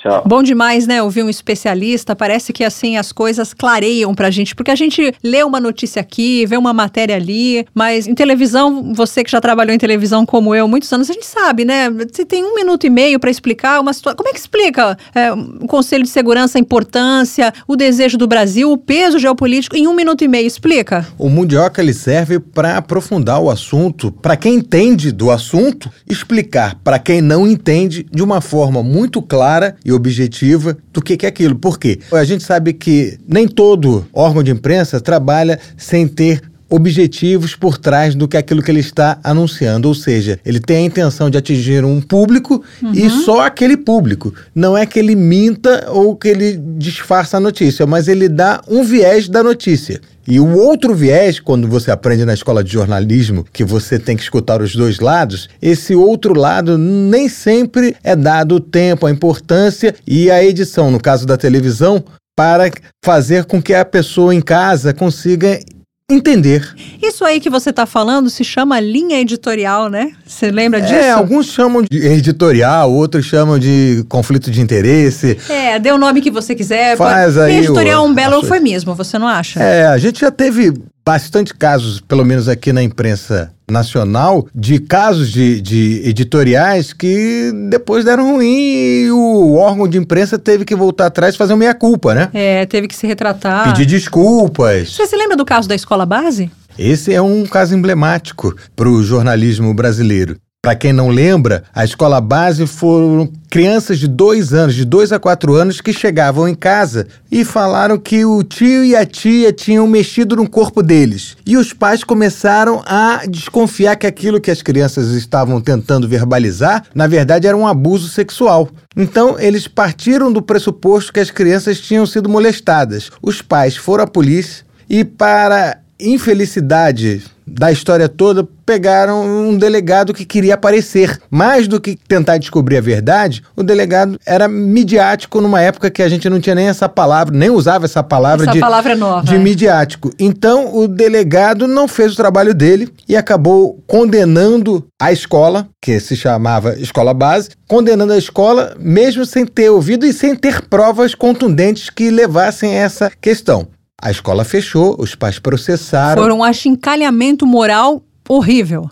Tchau. Bom demais, né, ouvir um especialista. Parece que, assim, as coisas clareiam pra gente, porque a gente lê uma notícia aqui, vê uma matéria ali, mas em televisão, você que já trabalhou em televisão como eu, muitos anos, a gente sabe, né, você tem 1 minuto e meio pra explicar uma situação. Como é que explica o Conselho de Segurança, a importância, o desejo do Brasil, o peso geopolítico, em 1 minuto e meio? Explica. O Mundioca, ele serve para aprofundar o assunto, para quem entende do assunto, explicar para quem não entende de uma forma muito clara e objetiva do que é aquilo. Por quê? A gente sabe que nem todo órgão de imprensa trabalha sem ter objetivos por trás do que aquilo que ele está anunciando, ou seja, ele tem a intenção de atingir um público e só aquele público. Não é que ele minta ou que ele disfarça a notícia, mas ele dá um viés da notícia. E o outro viés, quando você aprende na escola de jornalismo, que você tem que escutar os dois lados, esse outro lado nem sempre é dado o tempo, a importância e a edição, no caso da televisão, para fazer com que a pessoa em casa consiga entender. Isso aí que você está falando se chama linha editorial, né? Você lembra disso? Alguns chamam de editorial, outros chamam de conflito de interesse. Dê o nome que você quiser. Faz aí editorial é um belo eufemismo, você não acha? A gente já teve bastante casos, pelo menos aqui na imprensa nacional, de casos de editoriais que depois deram ruim e o órgão de imprensa teve que voltar atrás e fazer uma meia-culpa, né? Teve que se retratar. Pedir desculpas. Você se lembra do caso da escola base? Esse é um caso emblemático para o jornalismo brasileiro. Para quem não lembra, a escola base foram crianças de 2 anos, de 2 a 4 anos, que chegavam em casa e falaram que o tio e a tia tinham mexido no corpo deles. E os pais começaram a desconfiar que aquilo que as crianças estavam tentando verbalizar, na verdade, era um abuso sexual. Então, eles partiram do pressuposto que as crianças tinham sido molestadas. Os pais foram à polícia e, para infelicidade da história toda, pegaram um delegado que queria aparecer. Mais do que tentar descobrir a verdade, o delegado era midiático numa época que a gente não tinha nem essa palavra, nem usava essa palavra palavra é nova, de midiático. Então, o delegado não fez o trabalho dele e acabou condenando a escola, que se chamava Escola Base, condenando a escola mesmo sem ter ouvido e sem ter provas contundentes que levassem a essa questão. A escola fechou, os pais processaram. Foi um achincalhamento moral horrível.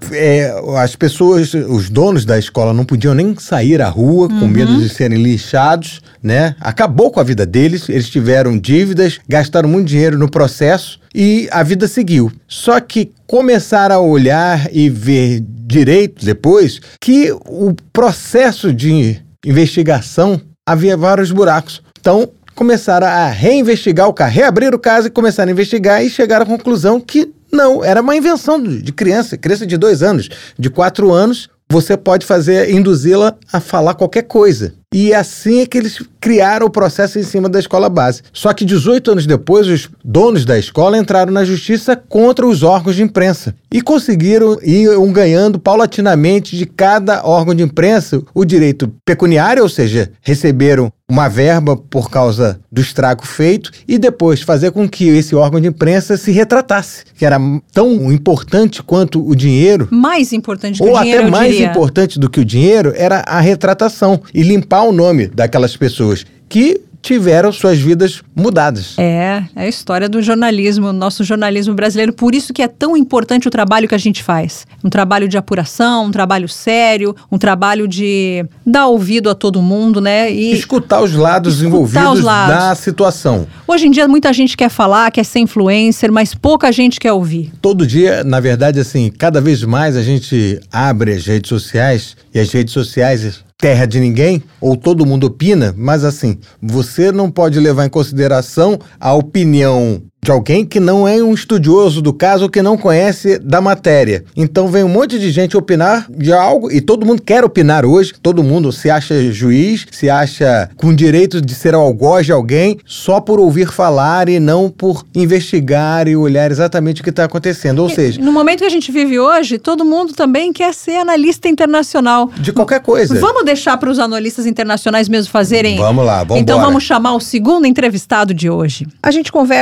As pessoas, os donos da escola não podiam nem sair à rua com medo de serem lixados, né? Acabou com a vida deles, eles tiveram dívidas, gastaram muito dinheiro no processo e a vida seguiu. Só que começaram a olhar e ver direito depois que o processo de investigação havia vários buracos. Então, começaram a reinvestigar o caso, reabrir o caso e começaram a investigar e chegaram à conclusão que não, era uma invenção de criança de 2 anos, de 4 anos, você pode induzi-la a falar qualquer coisa. E assim é que eles criaram o processo em cima da escola base. Só que 18 anos depois, os donos da escola entraram na justiça contra os órgãos de imprensa e conseguiram ir ganhando paulatinamente de cada órgão de imprensa o direito pecuniário, ou seja, receberam uma verba por causa do estrago feito e depois fazer com que esse órgão de imprensa se retratasse, que era tão importante quanto o dinheiro. Mais importante que o dinheiro, ou até mais importante do que o dinheiro, era a retratação e limpar o nome daquelas pessoas que tiveram suas vidas mudadas. É a história do jornalismo, nosso jornalismo brasileiro. Por isso que é tão importante o trabalho que a gente faz. Um trabalho de apuração, um trabalho sério, um trabalho de dar ouvido a todo mundo, né? E escutar os lados envolvidos na situação. Hoje em dia, muita gente quer falar, quer ser influencer, mas pouca gente quer ouvir. Todo dia, na verdade, assim, cada vez mais a gente abre as redes sociais e as redes sociais terra de ninguém, ou todo mundo opina, mas assim, você não pode levar em consideração a opinião de alguém que não é um estudioso do caso ou que não conhece da matéria. Então vem um monte de gente opinar de algo e todo mundo quer opinar hoje, todo mundo se acha juiz, se acha com direito de ser algoz de alguém só por ouvir falar e não por investigar e olhar exatamente o que está acontecendo. Ou seja, no momento que a gente vive hoje, todo mundo também quer ser analista internacional. De qualquer coisa. Vamos deixar para os analistas internacionais mesmo fazerem? Vamos lá, vamos Então vamos chamar o segundo entrevistado de hoje. A gente conversa agora com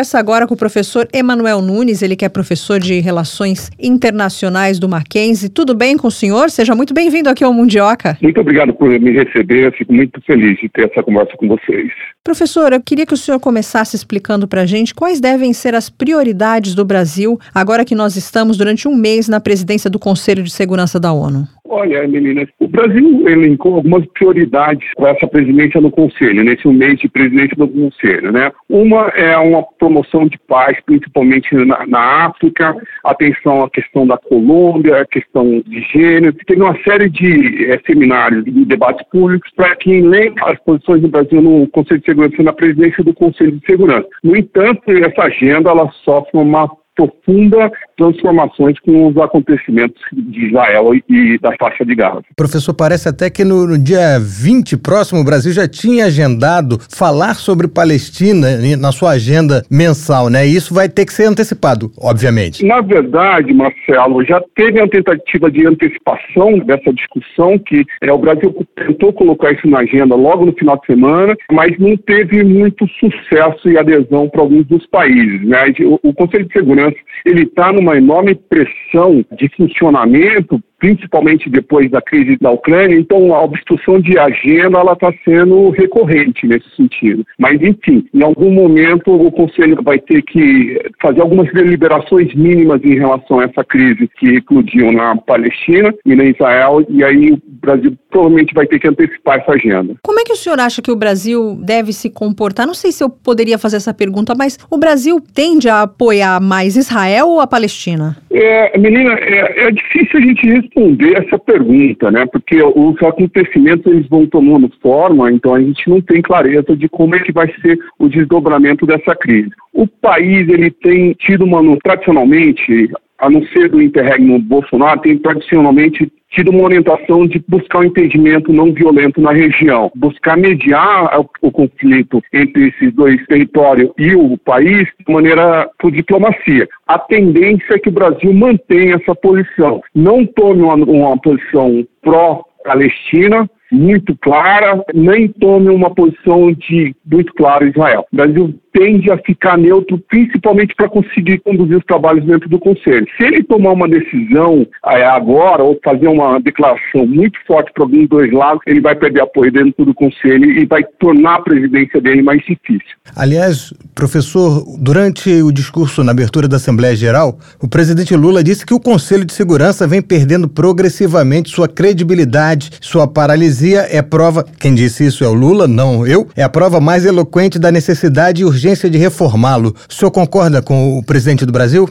com o professor Emanuel Nunes, ele que é professor de Relações Internacionais do Mackenzie. Tudo bem com o senhor? Seja muito bem-vindo aqui ao Mundioca. Muito obrigado por me receber, fico muito feliz de ter essa conversa com vocês. Professor, eu queria que o senhor começasse explicando para a gente quais devem ser as prioridades do Brasil, agora que nós estamos durante um mês na presidência do Conselho de Segurança da ONU. Olha, meninas, o Brasil elencou algumas prioridades com essa presidência no Conselho, nesse mês de presidência do Conselho, né? Uma é uma promoção de paz, principalmente na África, atenção à questão da Colômbia, a questão de gênero. Teve uma série de seminários e debates públicos para que elenque as posições do Brasil no Conselho de Segurança, na presidência do Conselho de Segurança. No entanto, essa agenda ela sofre uma profunda transformações com os acontecimentos de Israel e da faixa de Gaza. Professor, parece até que no dia 20 próximo, o Brasil já tinha agendado falar sobre Palestina na sua agenda mensal, né? E isso vai ter que ser antecipado, obviamente. Na verdade, Marcelo, já teve uma tentativa de antecipação dessa discussão, que o Brasil tentou colocar isso na agenda logo no final de semana, mas não teve muito sucesso e adesão para alguns dos países, né? O Conselho de Segurança ele está numa enorme pressão de funcionamento, principalmente depois da crise da Ucrânia, então a obstrução de agenda ela está sendo recorrente nesse sentido. Mas, enfim, em algum momento o Conselho vai ter que fazer algumas deliberações mínimas em relação a essa crise que eclodiu na Palestina e na Israel, e aí o Brasil provavelmente vai ter que antecipar essa agenda. Como é que o senhor acha que o Brasil deve se comportar? Não sei se eu poderia fazer essa pergunta, mas o Brasil tende a apoiar mais Israel ou a Palestina? Menina, é difícil a gente responder essa pergunta, né? Porque os acontecimentos eles vão tomando forma, então a gente não tem clareza de como é que vai ser o desdobramento dessa crise. O país ele tem tido tradicionalmente, a não ser do interregno Bolsonaro, tem tradicionalmente tido uma orientação de buscar um entendimento não violento na região, buscar mediar o conflito entre esses dois territórios e o país de maneira por diplomacia. A tendência é que o Brasil mantenha essa posição, não tome uma posição pró-Palestina, muito clara, nem tome uma posição de muito clara Israel. O Brasil tende a ficar neutro, principalmente para conseguir conduzir os trabalhos dentro do Conselho. Se ele tomar uma decisão agora, ou fazer uma declaração muito forte para algum dos dois lados, ele vai perder apoio dentro do Conselho e vai tornar a presidência dele mais difícil. Aliás, professor, durante o discurso na abertura da Assembleia Geral, o presidente Lula disse que o Conselho de Segurança vem perdendo progressivamente sua credibilidade, sua paralisia é prova, quem disse isso é o Lula, não eu, é a prova mais eloquente da necessidade e urgência de reformá-lo. O senhor concorda com o presidente do Brasil?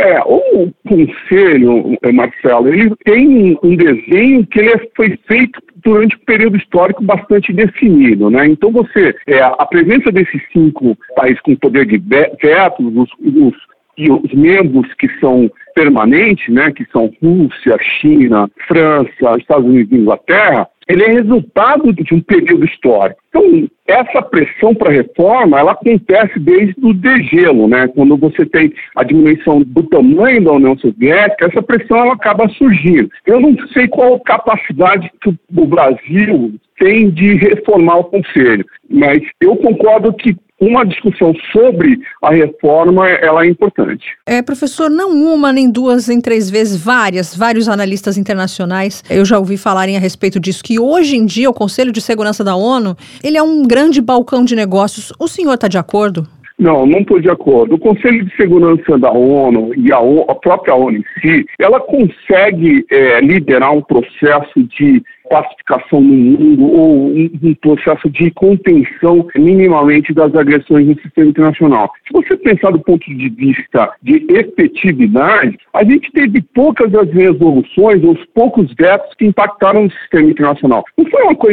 O Conselho, Marcelo, ele tem um desenho que foi feito durante um período histórico bastante definido, né? Então a presença desses 5 países com poder de veto, e os membros que são permanentes, né, que são Rússia, China, França, Estados Unidos e Inglaterra, ele é resultado de um período histórico. Então, essa pressão para reforma, ela acontece desde o degelo, né? Quando você tem a diminuição do tamanho da União Soviética, essa pressão ela acaba surgindo. Eu não sei qual capacidade que o Brasil tem de reformar o Conselho, mas eu concordo que uma discussão sobre a reforma, ela é importante. Professor, não uma, nem duas, nem 3 vezes, vários analistas internacionais, eu já ouvi falarem a respeito disso, que hoje em dia o Conselho de Segurança da ONU, ele é um grande balcão de negócios. O senhor está de acordo? Não estou de acordo. O Conselho de Segurança da ONU e a própria ONU em si, ela consegue liderar um processo de pacificação no mundo ou um processo de contenção minimamente das agressões no sistema internacional. Se você pensar do ponto de vista de efetividade, a gente teve poucas das resoluções, os poucos vetos que impactaram o sistema internacional. Não foi uma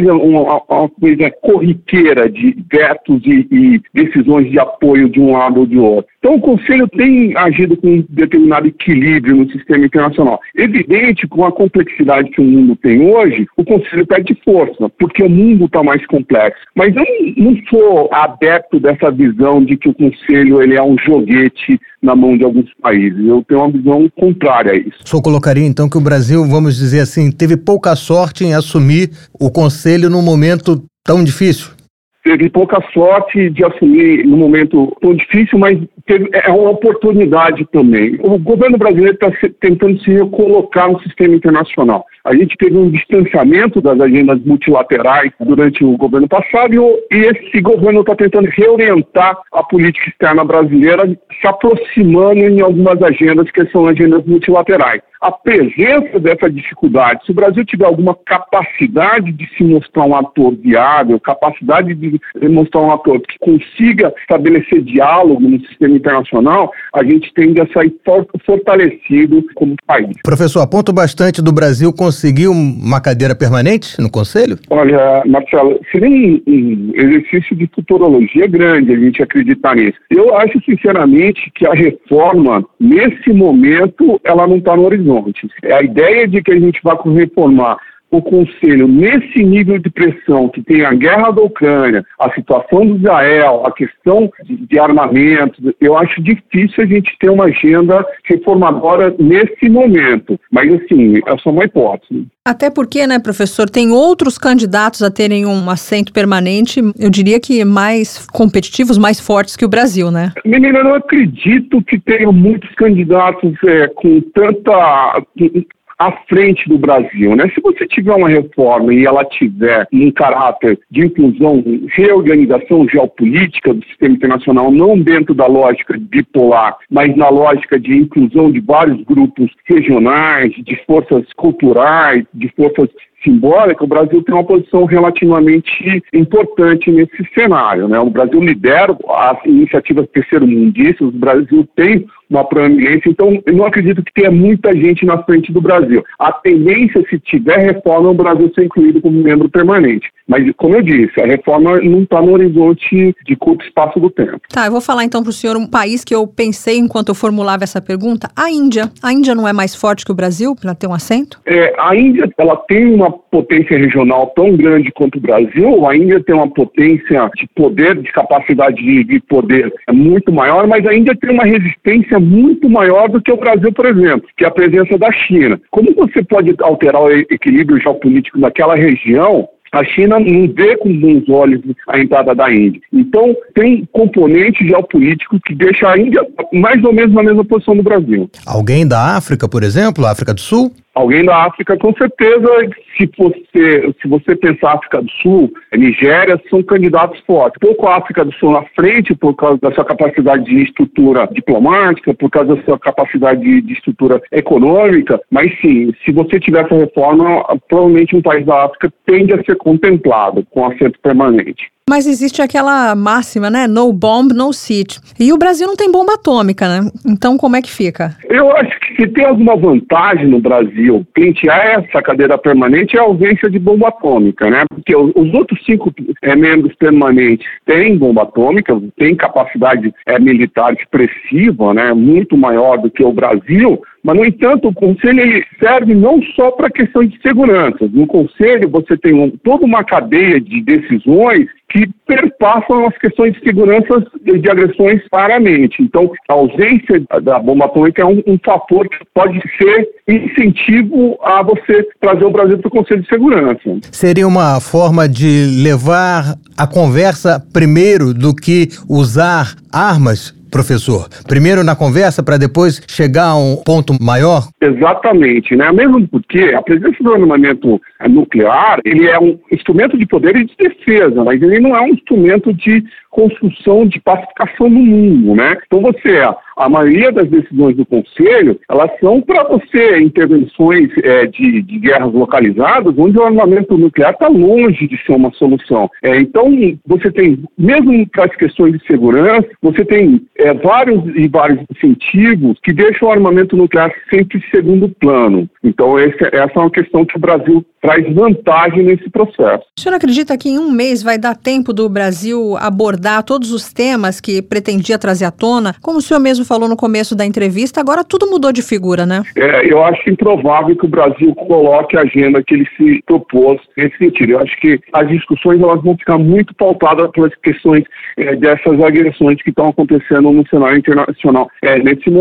coisa corriqueira de vetos e decisões de apoio de um lado ou de outro. Então o Conselho tem agido com um determinado equilíbrio no sistema internacional. Evidente, com a complexidade que o mundo tem hoje, o Conselho perde força, porque o mundo está mais complexo. Mas eu não sou adepto dessa visão de que o Conselho ele é um joguete na mão de alguns países. Eu tenho uma visão contrária a isso. O senhor colocaria então que o Brasil, vamos dizer assim, teve pouca sorte em assumir o Conselho num momento tão difícil? teve pouca sorte de assumir num momento tão difícil, mas é uma oportunidade também. O governo brasileiro está tentando se recolocar no sistema internacional. A gente teve um distanciamento das agendas multilaterais durante o governo passado e esse governo está tentando reorientar a política externa brasileira, se aproximando em algumas agendas que são agendas multilaterais. A presença dessa dificuldade, se o Brasil tiver alguma capacidade de se mostrar um ator viável, capacidade de mostrar um ator que consiga estabelecer diálogo no sistema internacional, a gente tende a sair fortalecido como país. Professor, aponta bastante do Brasil conseguir uma cadeira permanente no Conselho? Olha, Marcelo, seria um exercício de futurologia grande a gente acreditar nisso. Eu acho, sinceramente, que a reforma, nesse momento, ela não está no horizonte. A ideia de que a gente vai reformar o Conselho nesse nível de pressão que tem a guerra da Ucrânia, a situação do Israel, a questão de armamentos, eu acho difícil a gente ter uma agenda reformadora nesse momento. Mas, assim, é só uma hipótese. Até porque, né, professor, tem outros candidatos a terem um assento permanente, eu diria que mais competitivos, mais fortes que o Brasil, né? Menina, eu não acredito que tenha muitos candidatos com tanta... à frente do Brasil, né? Se você tiver uma reforma e ela tiver um caráter de inclusão, reorganização geopolítica do sistema internacional, não dentro da lógica bipolar, mas na lógica de inclusão de vários grupos regionais, de forças culturais, de forças simbólicas, o Brasil tem uma posição relativamente importante nesse cenário, né? O Brasil lidera as iniciativas terceiro-mundistas, o Brasil tem uma proeminência, então eu não acredito que tenha muita gente na frente do Brasil. A tendência, se tiver reforma, é o Brasil ser incluído como membro permanente. Mas, como eu disse, a reforma não está no horizonte de curto espaço do tempo. Tá, eu vou falar então para o senhor um país que eu pensei enquanto eu formulava essa pergunta, a Índia. A Índia não é mais forte que o Brasil para ter um assento? A Índia, ela tem uma potência regional tão grande quanto o Brasil, a Índia tem uma potência de poder, de capacidade de poder muito maior, mas a Índia tem uma resistência muito maior do que o Brasil, por exemplo, que é a presença da China. Como você pode alterar o equilíbrio geopolítico daquela região? A China não vê com bons olhos a entrada da Índia. Então, tem componente geopolítico que deixa a Índia mais ou menos na mesma posição do Brasil. Alguém da África, por exemplo, África do Sul? Alguém da África, com certeza, se você pensar África do Sul, Nigéria, são candidatos fortes. Pouco a África do Sul na frente, por causa da sua capacidade de estrutura diplomática, por causa da sua capacidade de estrutura econômica, mas sim, se você tiver essa reforma, provavelmente um país da África tende a ser contemplado com assento permanente. Mas existe aquela máxima, né? No bomb, no seat. E o Brasil não tem bomba atômica, né? Então, como é que fica? Eu acho que se tem alguma vantagem no Brasil frente a essa cadeira permanente é a ausência de bomba atômica, né? Porque os outros 5 membros permanentes têm bomba atômica, têm capacidade militar expressiva, né? Muito maior do que o Brasil. Mas, no entanto, o Conselho ele serve não só para questões de segurança. No Conselho você tem toda uma cadeia de decisões que perpassam as questões de segurança de agressões para a mente. Então, a ausência da bomba atômica é um fator que pode ser incentivo a você trazer o Brasil para o Conselho de Segurança. Seria uma forma de levar a conversa primeiro do que usar armas, professor? Primeiro na conversa para depois chegar a um ponto maior? Exatamente, né? Mesmo porque a presença do armamento nuclear, ele é um instrumento de poder e de defesa, mas ele não é um instrumento de construção de pacificação no mundo, né? Então a maioria das decisões do Conselho, elas são para você intervenções de guerras localizadas, onde o armamento nuclear está longe de ser uma solução. Então, você tem, mesmo para as questões de segurança, você tem vários incentivos que deixam o armamento nuclear sempre em segundo plano. Então, essa é uma questão que o Brasil traz vantagem nesse processo. O senhor acredita que em um mês vai dar tempo do Brasil abordar todos os temas que pretendia trazer à tona? Como o senhor mesmo falou no começo da entrevista, agora tudo mudou de figura, né? Eu acho improvável que o Brasil coloque a agenda que ele se propôs nesse sentido. Eu acho que as discussões elas vão ficar muito pautadas pelas questões dessas agressões que estão acontecendo no cenário internacional nesse momento.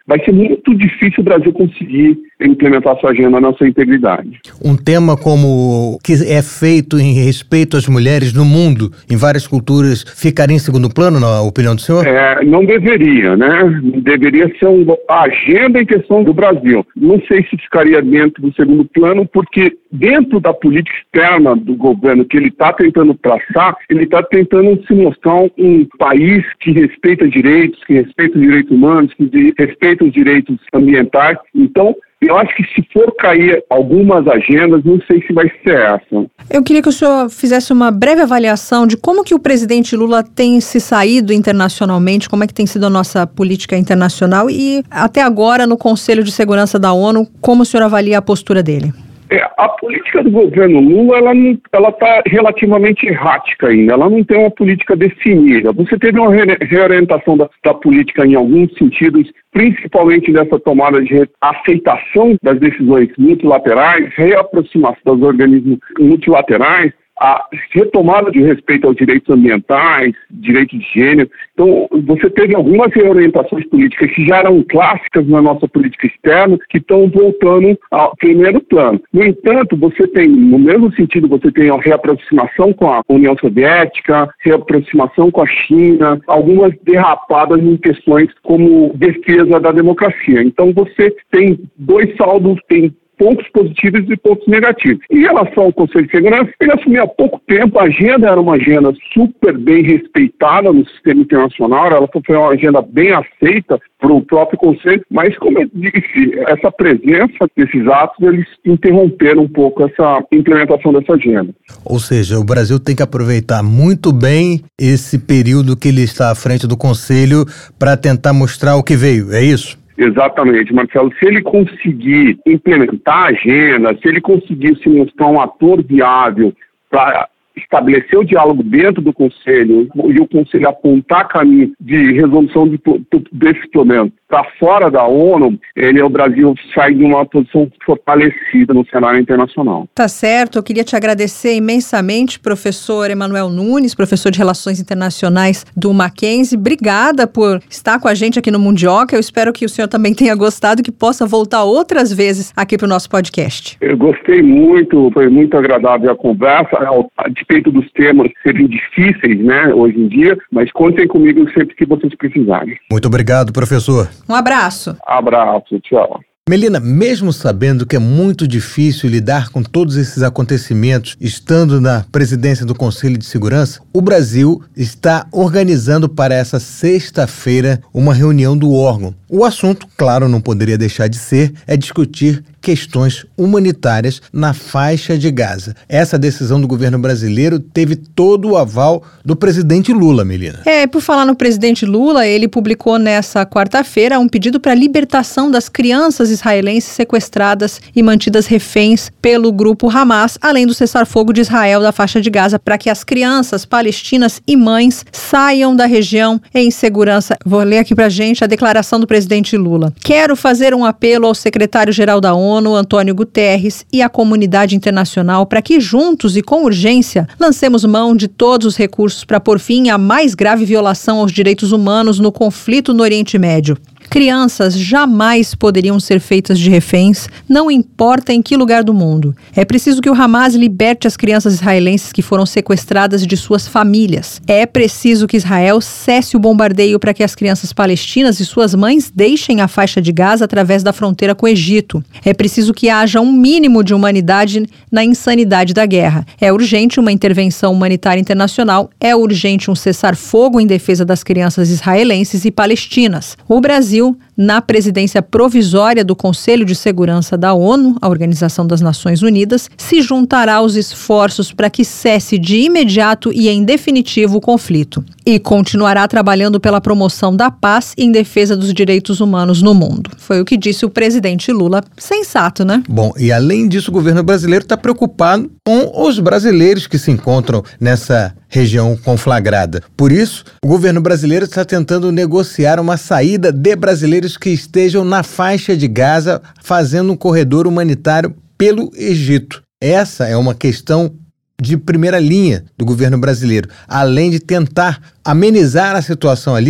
vai ser muito difícil o Brasil conseguir implementar sua agenda na sua integridade. Um tema como que é feito em respeito às mulheres no mundo, em várias culturas, ficaria em segundo plano, na opinião do senhor? Não deveria, né? Deveria ser a agenda em questão do Brasil. Não sei se ficaria dentro do segundo plano, porque dentro da política externa do governo que ele está tentando traçar, ele está tentando se mostrar um país que respeita direitos, que respeita os direitos humanos, que respeita os direitos ambientais. Então, eu acho que se for cair algumas agendas, não sei se vai ser essa. Eu queria que o senhor fizesse uma breve avaliação de como que o presidente Lula tem se saído internacionalmente, como é que tem sido a nossa política internacional e, até agora, no Conselho de Segurança da ONU, como o senhor avalia a postura dele? A política do governo Lula, ela está relativamente errática ainda, ela não tem uma política definida. Você teve uma reorientação da política em alguns sentidos, principalmente dessa tomada de aceitação das decisões multilaterais, reaproximação dos organismos multilaterais, a retomada de respeito aos direitos ambientais, direitos de gênero. Então, você teve algumas reorientações políticas que já eram clássicas na nossa política externa, que estão voltando ao primeiro plano. No entanto, você tem, no mesmo sentido, você tem a reaproximação com a União Soviética, reaproximação com a China, algumas derrapadas em questões como defesa da democracia. Então, você tem dois saldos, tem pontos positivos e pontos negativos. Em relação ao Conselho de Segurança, ele assumiu há pouco tempo, a agenda era uma agenda super bem respeitada no sistema internacional, ela foi uma agenda bem aceita para o próprio Conselho, mas, como eu disse, essa presença desses atos, eles interromperam um pouco essa implementação dessa agenda. Ou seja, o Brasil tem que aproveitar muito bem esse período que ele está à frente do Conselho para tentar mostrar o que veio, é isso? Exatamente, Marcelo. Se ele conseguir implementar a agenda, se ele conseguir se mostrar um ator viável para estabelecer o diálogo dentro do Conselho e o Conselho apontar caminho de resolução desse problema para fora da ONU, o Brasil sai de uma posição fortalecida no cenário internacional. Tá certo, eu queria te agradecer imensamente, professor Emanuel Nunes, professor de Relações Internacionais do Mackenzie. Obrigada por estar com a gente aqui no Mundioca. Eu espero que o senhor também tenha gostado e que possa voltar outras vezes aqui para o nosso podcast. Eu gostei muito, foi muito agradável a conversa, a despeito dos temas serem difíceis, né, hoje em dia, mas contem comigo sempre que vocês precisarem. Muito obrigado, professor. Um abraço. Abraço, tchau. Melina, mesmo sabendo que é muito difícil lidar com todos esses acontecimentos, estando na presidência do Conselho de Segurança, o Brasil está organizando para essa sexta-feira uma reunião do órgão. O assunto, claro, não poderia deixar de ser, é discutir questões humanitárias na faixa de Gaza. Essa decisão do governo brasileiro teve todo o aval do presidente Lula, Melina. Por falar no presidente Lula, ele publicou nessa quarta-feira um pedido para a libertação das crianças israelenses sequestradas e mantidas reféns pelo grupo Hamas, além do cessar-fogo de Israel da faixa de Gaza, para que as crianças palestinas e mães saiam da região em segurança. Vou ler aqui para a gente a declaração do presidente Lula. Quero fazer um apelo ao secretário-geral da ONU, Antônio Guterres, e à comunidade internacional para que juntos e com urgência lancemos mão de todos os recursos para pôr fim à mais grave violação aos direitos humanos no conflito no Oriente Médio. Crianças jamais poderiam ser feitas de reféns, não importa em que lugar do mundo. É preciso que o Hamas liberte as crianças israelenses que foram sequestradas de suas famílias. É preciso que Israel cesse o bombardeio para que as crianças palestinas e suas mães deixem a faixa de Gaza através da fronteira com o Egito. É preciso que haja um mínimo de humanidade na insanidade da guerra. É urgente uma intervenção humanitária internacional. É urgente um cessar-fogo em defesa das crianças israelenses e palestinas. O Brasil, na presidência provisória do Conselho de Segurança da ONU, a Organização das Nações Unidas, se juntará aos esforços para que cesse de imediato e em definitivo o conflito. E continuará trabalhando pela promoção da paz e em defesa dos direitos humanos no mundo. Foi o que disse o presidente Lula. Sensato, né? Bom, e além disso, o governo brasileiro está preocupado com os brasileiros que se encontram nessa região conflagrada. Por isso, o governo brasileiro está tentando negociar uma saída de brasileiros que estejam na faixa de Gaza, fazendo um corredor humanitário pelo Egito. Essa é uma questão de primeira linha do governo brasileiro. Além de tentar amenizar a situação ali,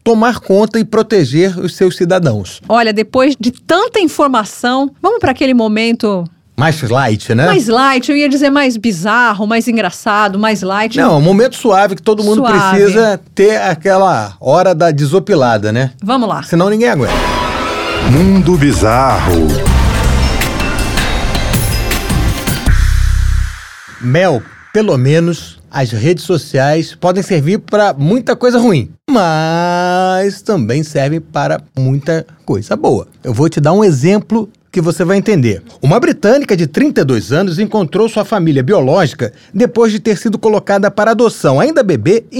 tomar conta e proteger os seus cidadãos. Olha, depois de tanta informação, vamos para aquele momento... Mais light, né? Mais light, eu ia dizer mais bizarro, mais engraçado, mais light. Não, um momento suave que todo mundo precisa ter aquela hora da desopilada, né? Vamos lá. Senão ninguém aguenta. Mundo Bizarro. Mel, pelo menos as redes sociais podem servir para muita coisa ruim, mas também servem para muita coisa boa. Eu vou te dar um exemplo que você vai entender. Uma britânica de 32 anos encontrou sua família biológica depois de ter sido colocada para adoção, ainda bebê, em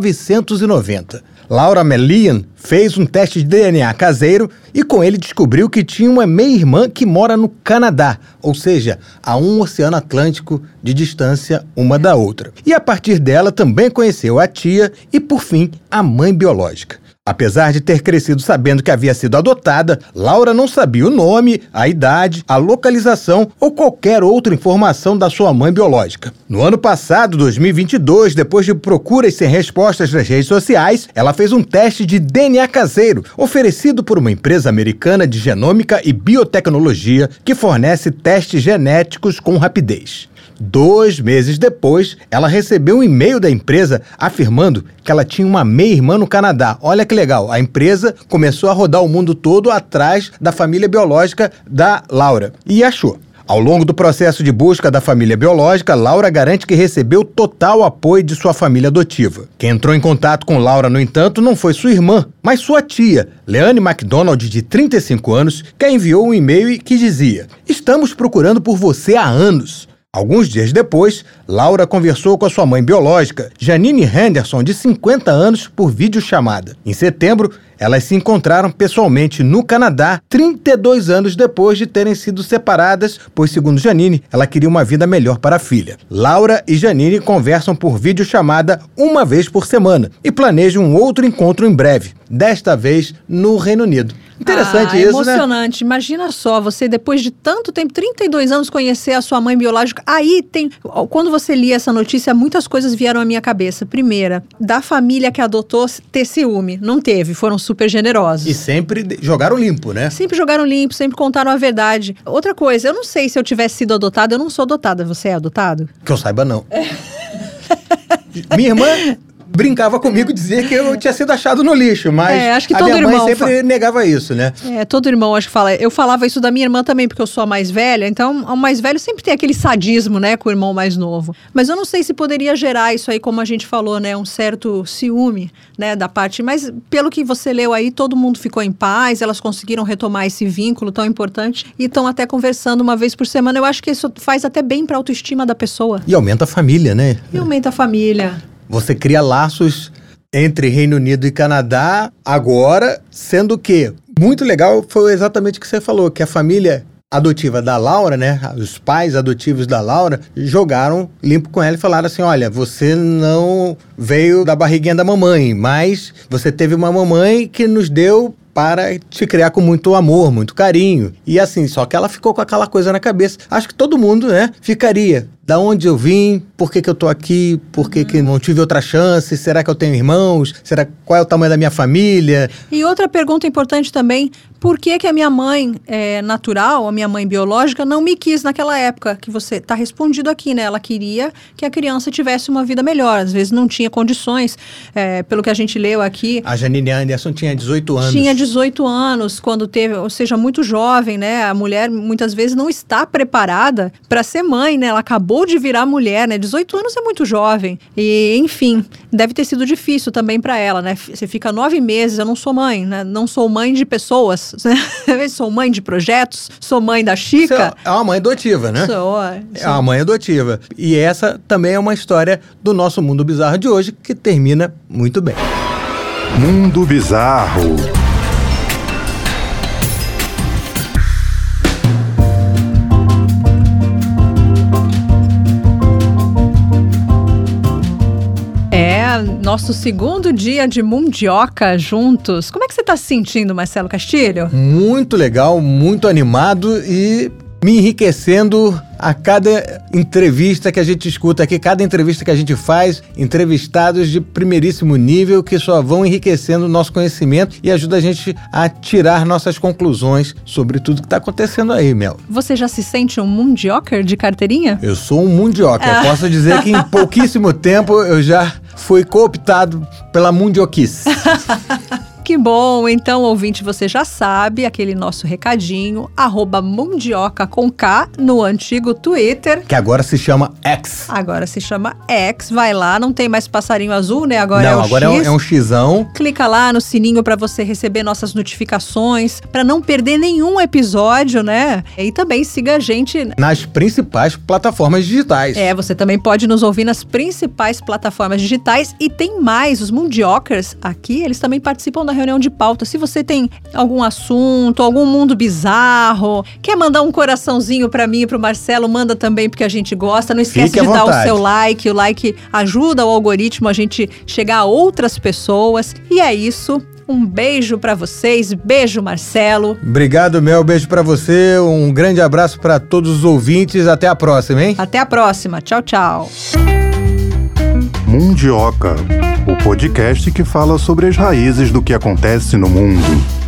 1990. Laura Melian fez um teste de DNA caseiro e com ele descobriu que tinha uma meia-irmã que mora no Canadá, ou seja, a um oceano Atlântico de distância uma da outra. E a partir dela também conheceu a tia e, por fim, a mãe biológica. Apesar de ter crescido sabendo que havia sido adotada, Laura não sabia o nome, a idade, a localização ou qualquer outra informação da sua mãe biológica. No ano passado, 2022, depois de procuras sem respostas nas redes sociais, ela fez um teste de DNA caseiro, oferecido por uma empresa americana de genômica e biotecnologia que fornece testes genéticos com rapidez. 2 meses depois, ela recebeu um e-mail da empresa afirmando que ela tinha uma meia-irmã no Canadá. Olha que legal, a empresa começou a rodar o mundo todo atrás da família biológica da Laura e achou. Ao longo do processo de busca da família biológica, Laura garante que recebeu total apoio de sua família adotiva. Quem entrou em contato com Laura, no entanto, não foi sua irmã, mas sua tia, Leanne MacDonald, de 35 anos, que a enviou um e-mail que dizia: "Estamos procurando por você há anos." Alguns dias depois, Laura conversou com a sua mãe biológica, Janine Henderson, de 50 anos, por videochamada. Em setembro, elas se encontraram pessoalmente no Canadá, 32 anos depois de terem sido separadas, pois, segundo Janine, ela queria uma vida melhor para a filha. Laura e Janine conversam por videochamada uma vez por semana e planejam um outro encontro em breve, desta vez no Reino Unido. Interessante isso, emocionante. Né? Imagina só, você depois de tanto tempo, 32 anos, conhecer a sua mãe biológica. Aí tem... Quando você lia essa notícia, muitas coisas vieram à minha cabeça. Primeira, da família que adotou ter ciúme. Não teve, foram super generosos. E sempre jogaram limpo, né? Sempre jogaram limpo, sempre contaram a verdade. Outra coisa, eu não sei se eu tivesse sido adotada, eu não sou adotada. Você é adotado? Que eu saiba, não. Minha irmã brincava comigo e dizia que eu tinha sido achado no lixo, mas acho que a todo minha mãe irmão sempre negava isso, né? Todo irmão acho que fala. Eu falava isso da minha irmã também, porque eu sou a mais velha, então o mais velho sempre tem aquele sadismo, né, com o irmão mais novo. Mas eu não sei se poderia gerar isso aí, como a gente falou, né, um certo ciúme, né, da parte, mas pelo que você leu aí, todo mundo ficou em paz, elas conseguiram retomar esse vínculo tão importante e estão até conversando uma vez por semana. Eu acho que isso faz até bem para a autoestima da pessoa. E aumenta a família, né? E aumenta a família. Você cria laços entre Reino Unido e Canadá agora, sendo que muito legal foi exatamente o que você falou, que a família adotiva da Laura, né, os pais adotivos da Laura, jogaram limpo com ela e falaram assim: olha, você não veio da barriguinha da mamãe, mas você teve uma mamãe que nos deu para te criar com muito amor, muito carinho. E assim, só que ela ficou com aquela coisa na cabeça. Acho que todo mundo, né, ficaria. Da onde eu vim? Por que eu tô aqui? Por que não tive outra chance? Será que eu tenho irmãos? Qual é o tamanho da minha família? E outra pergunta importante também, por que a minha mãe natural, a minha mãe biológica, não me quis naquela época? Que você tá respondido aqui, né? Ela queria que a criança tivesse uma vida melhor. Às vezes não tinha condições, pelo que a gente leu aqui. A Janine Anderson tinha 18 anos. Tinha 18 anos quando teve, ou seja, muito jovem, né? A mulher muitas vezes não está preparada para ser mãe, né? Ela acabou de virar mulher, né? 18 anos é muito jovem. E, enfim, deve ter sido difícil também para ela, né? Você fica 9 meses, eu não sou mãe, né? Não sou mãe de pessoas, né? Sou mãe de projetos, sou mãe da Chica. Você é uma mãe adotiva, né? Sou. É uma mãe adotiva. E essa também é uma história do nosso Mundo Bizarro de hoje, que termina muito bem. Mundo Bizarro. Nosso segundo dia de mundioca juntos. Como é que você está se sentindo, Marcelo Castilho? Muito legal, muito animado e me enriquecendo a cada entrevista que a gente escuta aqui, cada entrevista que a gente faz, entrevistados de primeiríssimo nível que só vão enriquecendo o nosso conhecimento e ajuda a gente a tirar nossas conclusões sobre tudo que está acontecendo aí, Mel. Você já se sente um mundioker de carteirinha? Eu sou um mundioca. Posso dizer que em pouquíssimo tempo eu já fui cooptado pela mundioquice. Que bom, então, ouvinte, você já sabe, aquele nosso recadinho, @mundioca com K no antigo Twitter. Que agora se chama X. Agora se chama X, vai lá, não tem mais passarinho azul, né? Agora é o agora X. é um Xão. Clica lá no sininho para você receber nossas notificações, para não perder nenhum episódio, né? E também siga a gente nas principais plataformas digitais. Você também pode nos ouvir nas principais plataformas digitais e tem mais, os mundiocers aqui, eles também participam da reunião de pauta. Se você tem algum assunto, algum mundo bizarro, quer mandar um coraçãozinho pra mim e pro Marcelo, manda também, porque a gente gosta. Não esquece de dar o seu like. O like ajuda o algoritmo a gente chegar a outras pessoas. E é isso. Um beijo pra vocês. Beijo, Marcelo. Obrigado, Mel. Beijo pra você. Um grande abraço pra todos os ouvintes. Até a próxima, hein? Até a próxima. Tchau, tchau. Mundioca, o podcast que fala sobre as raízes do que acontece no mundo.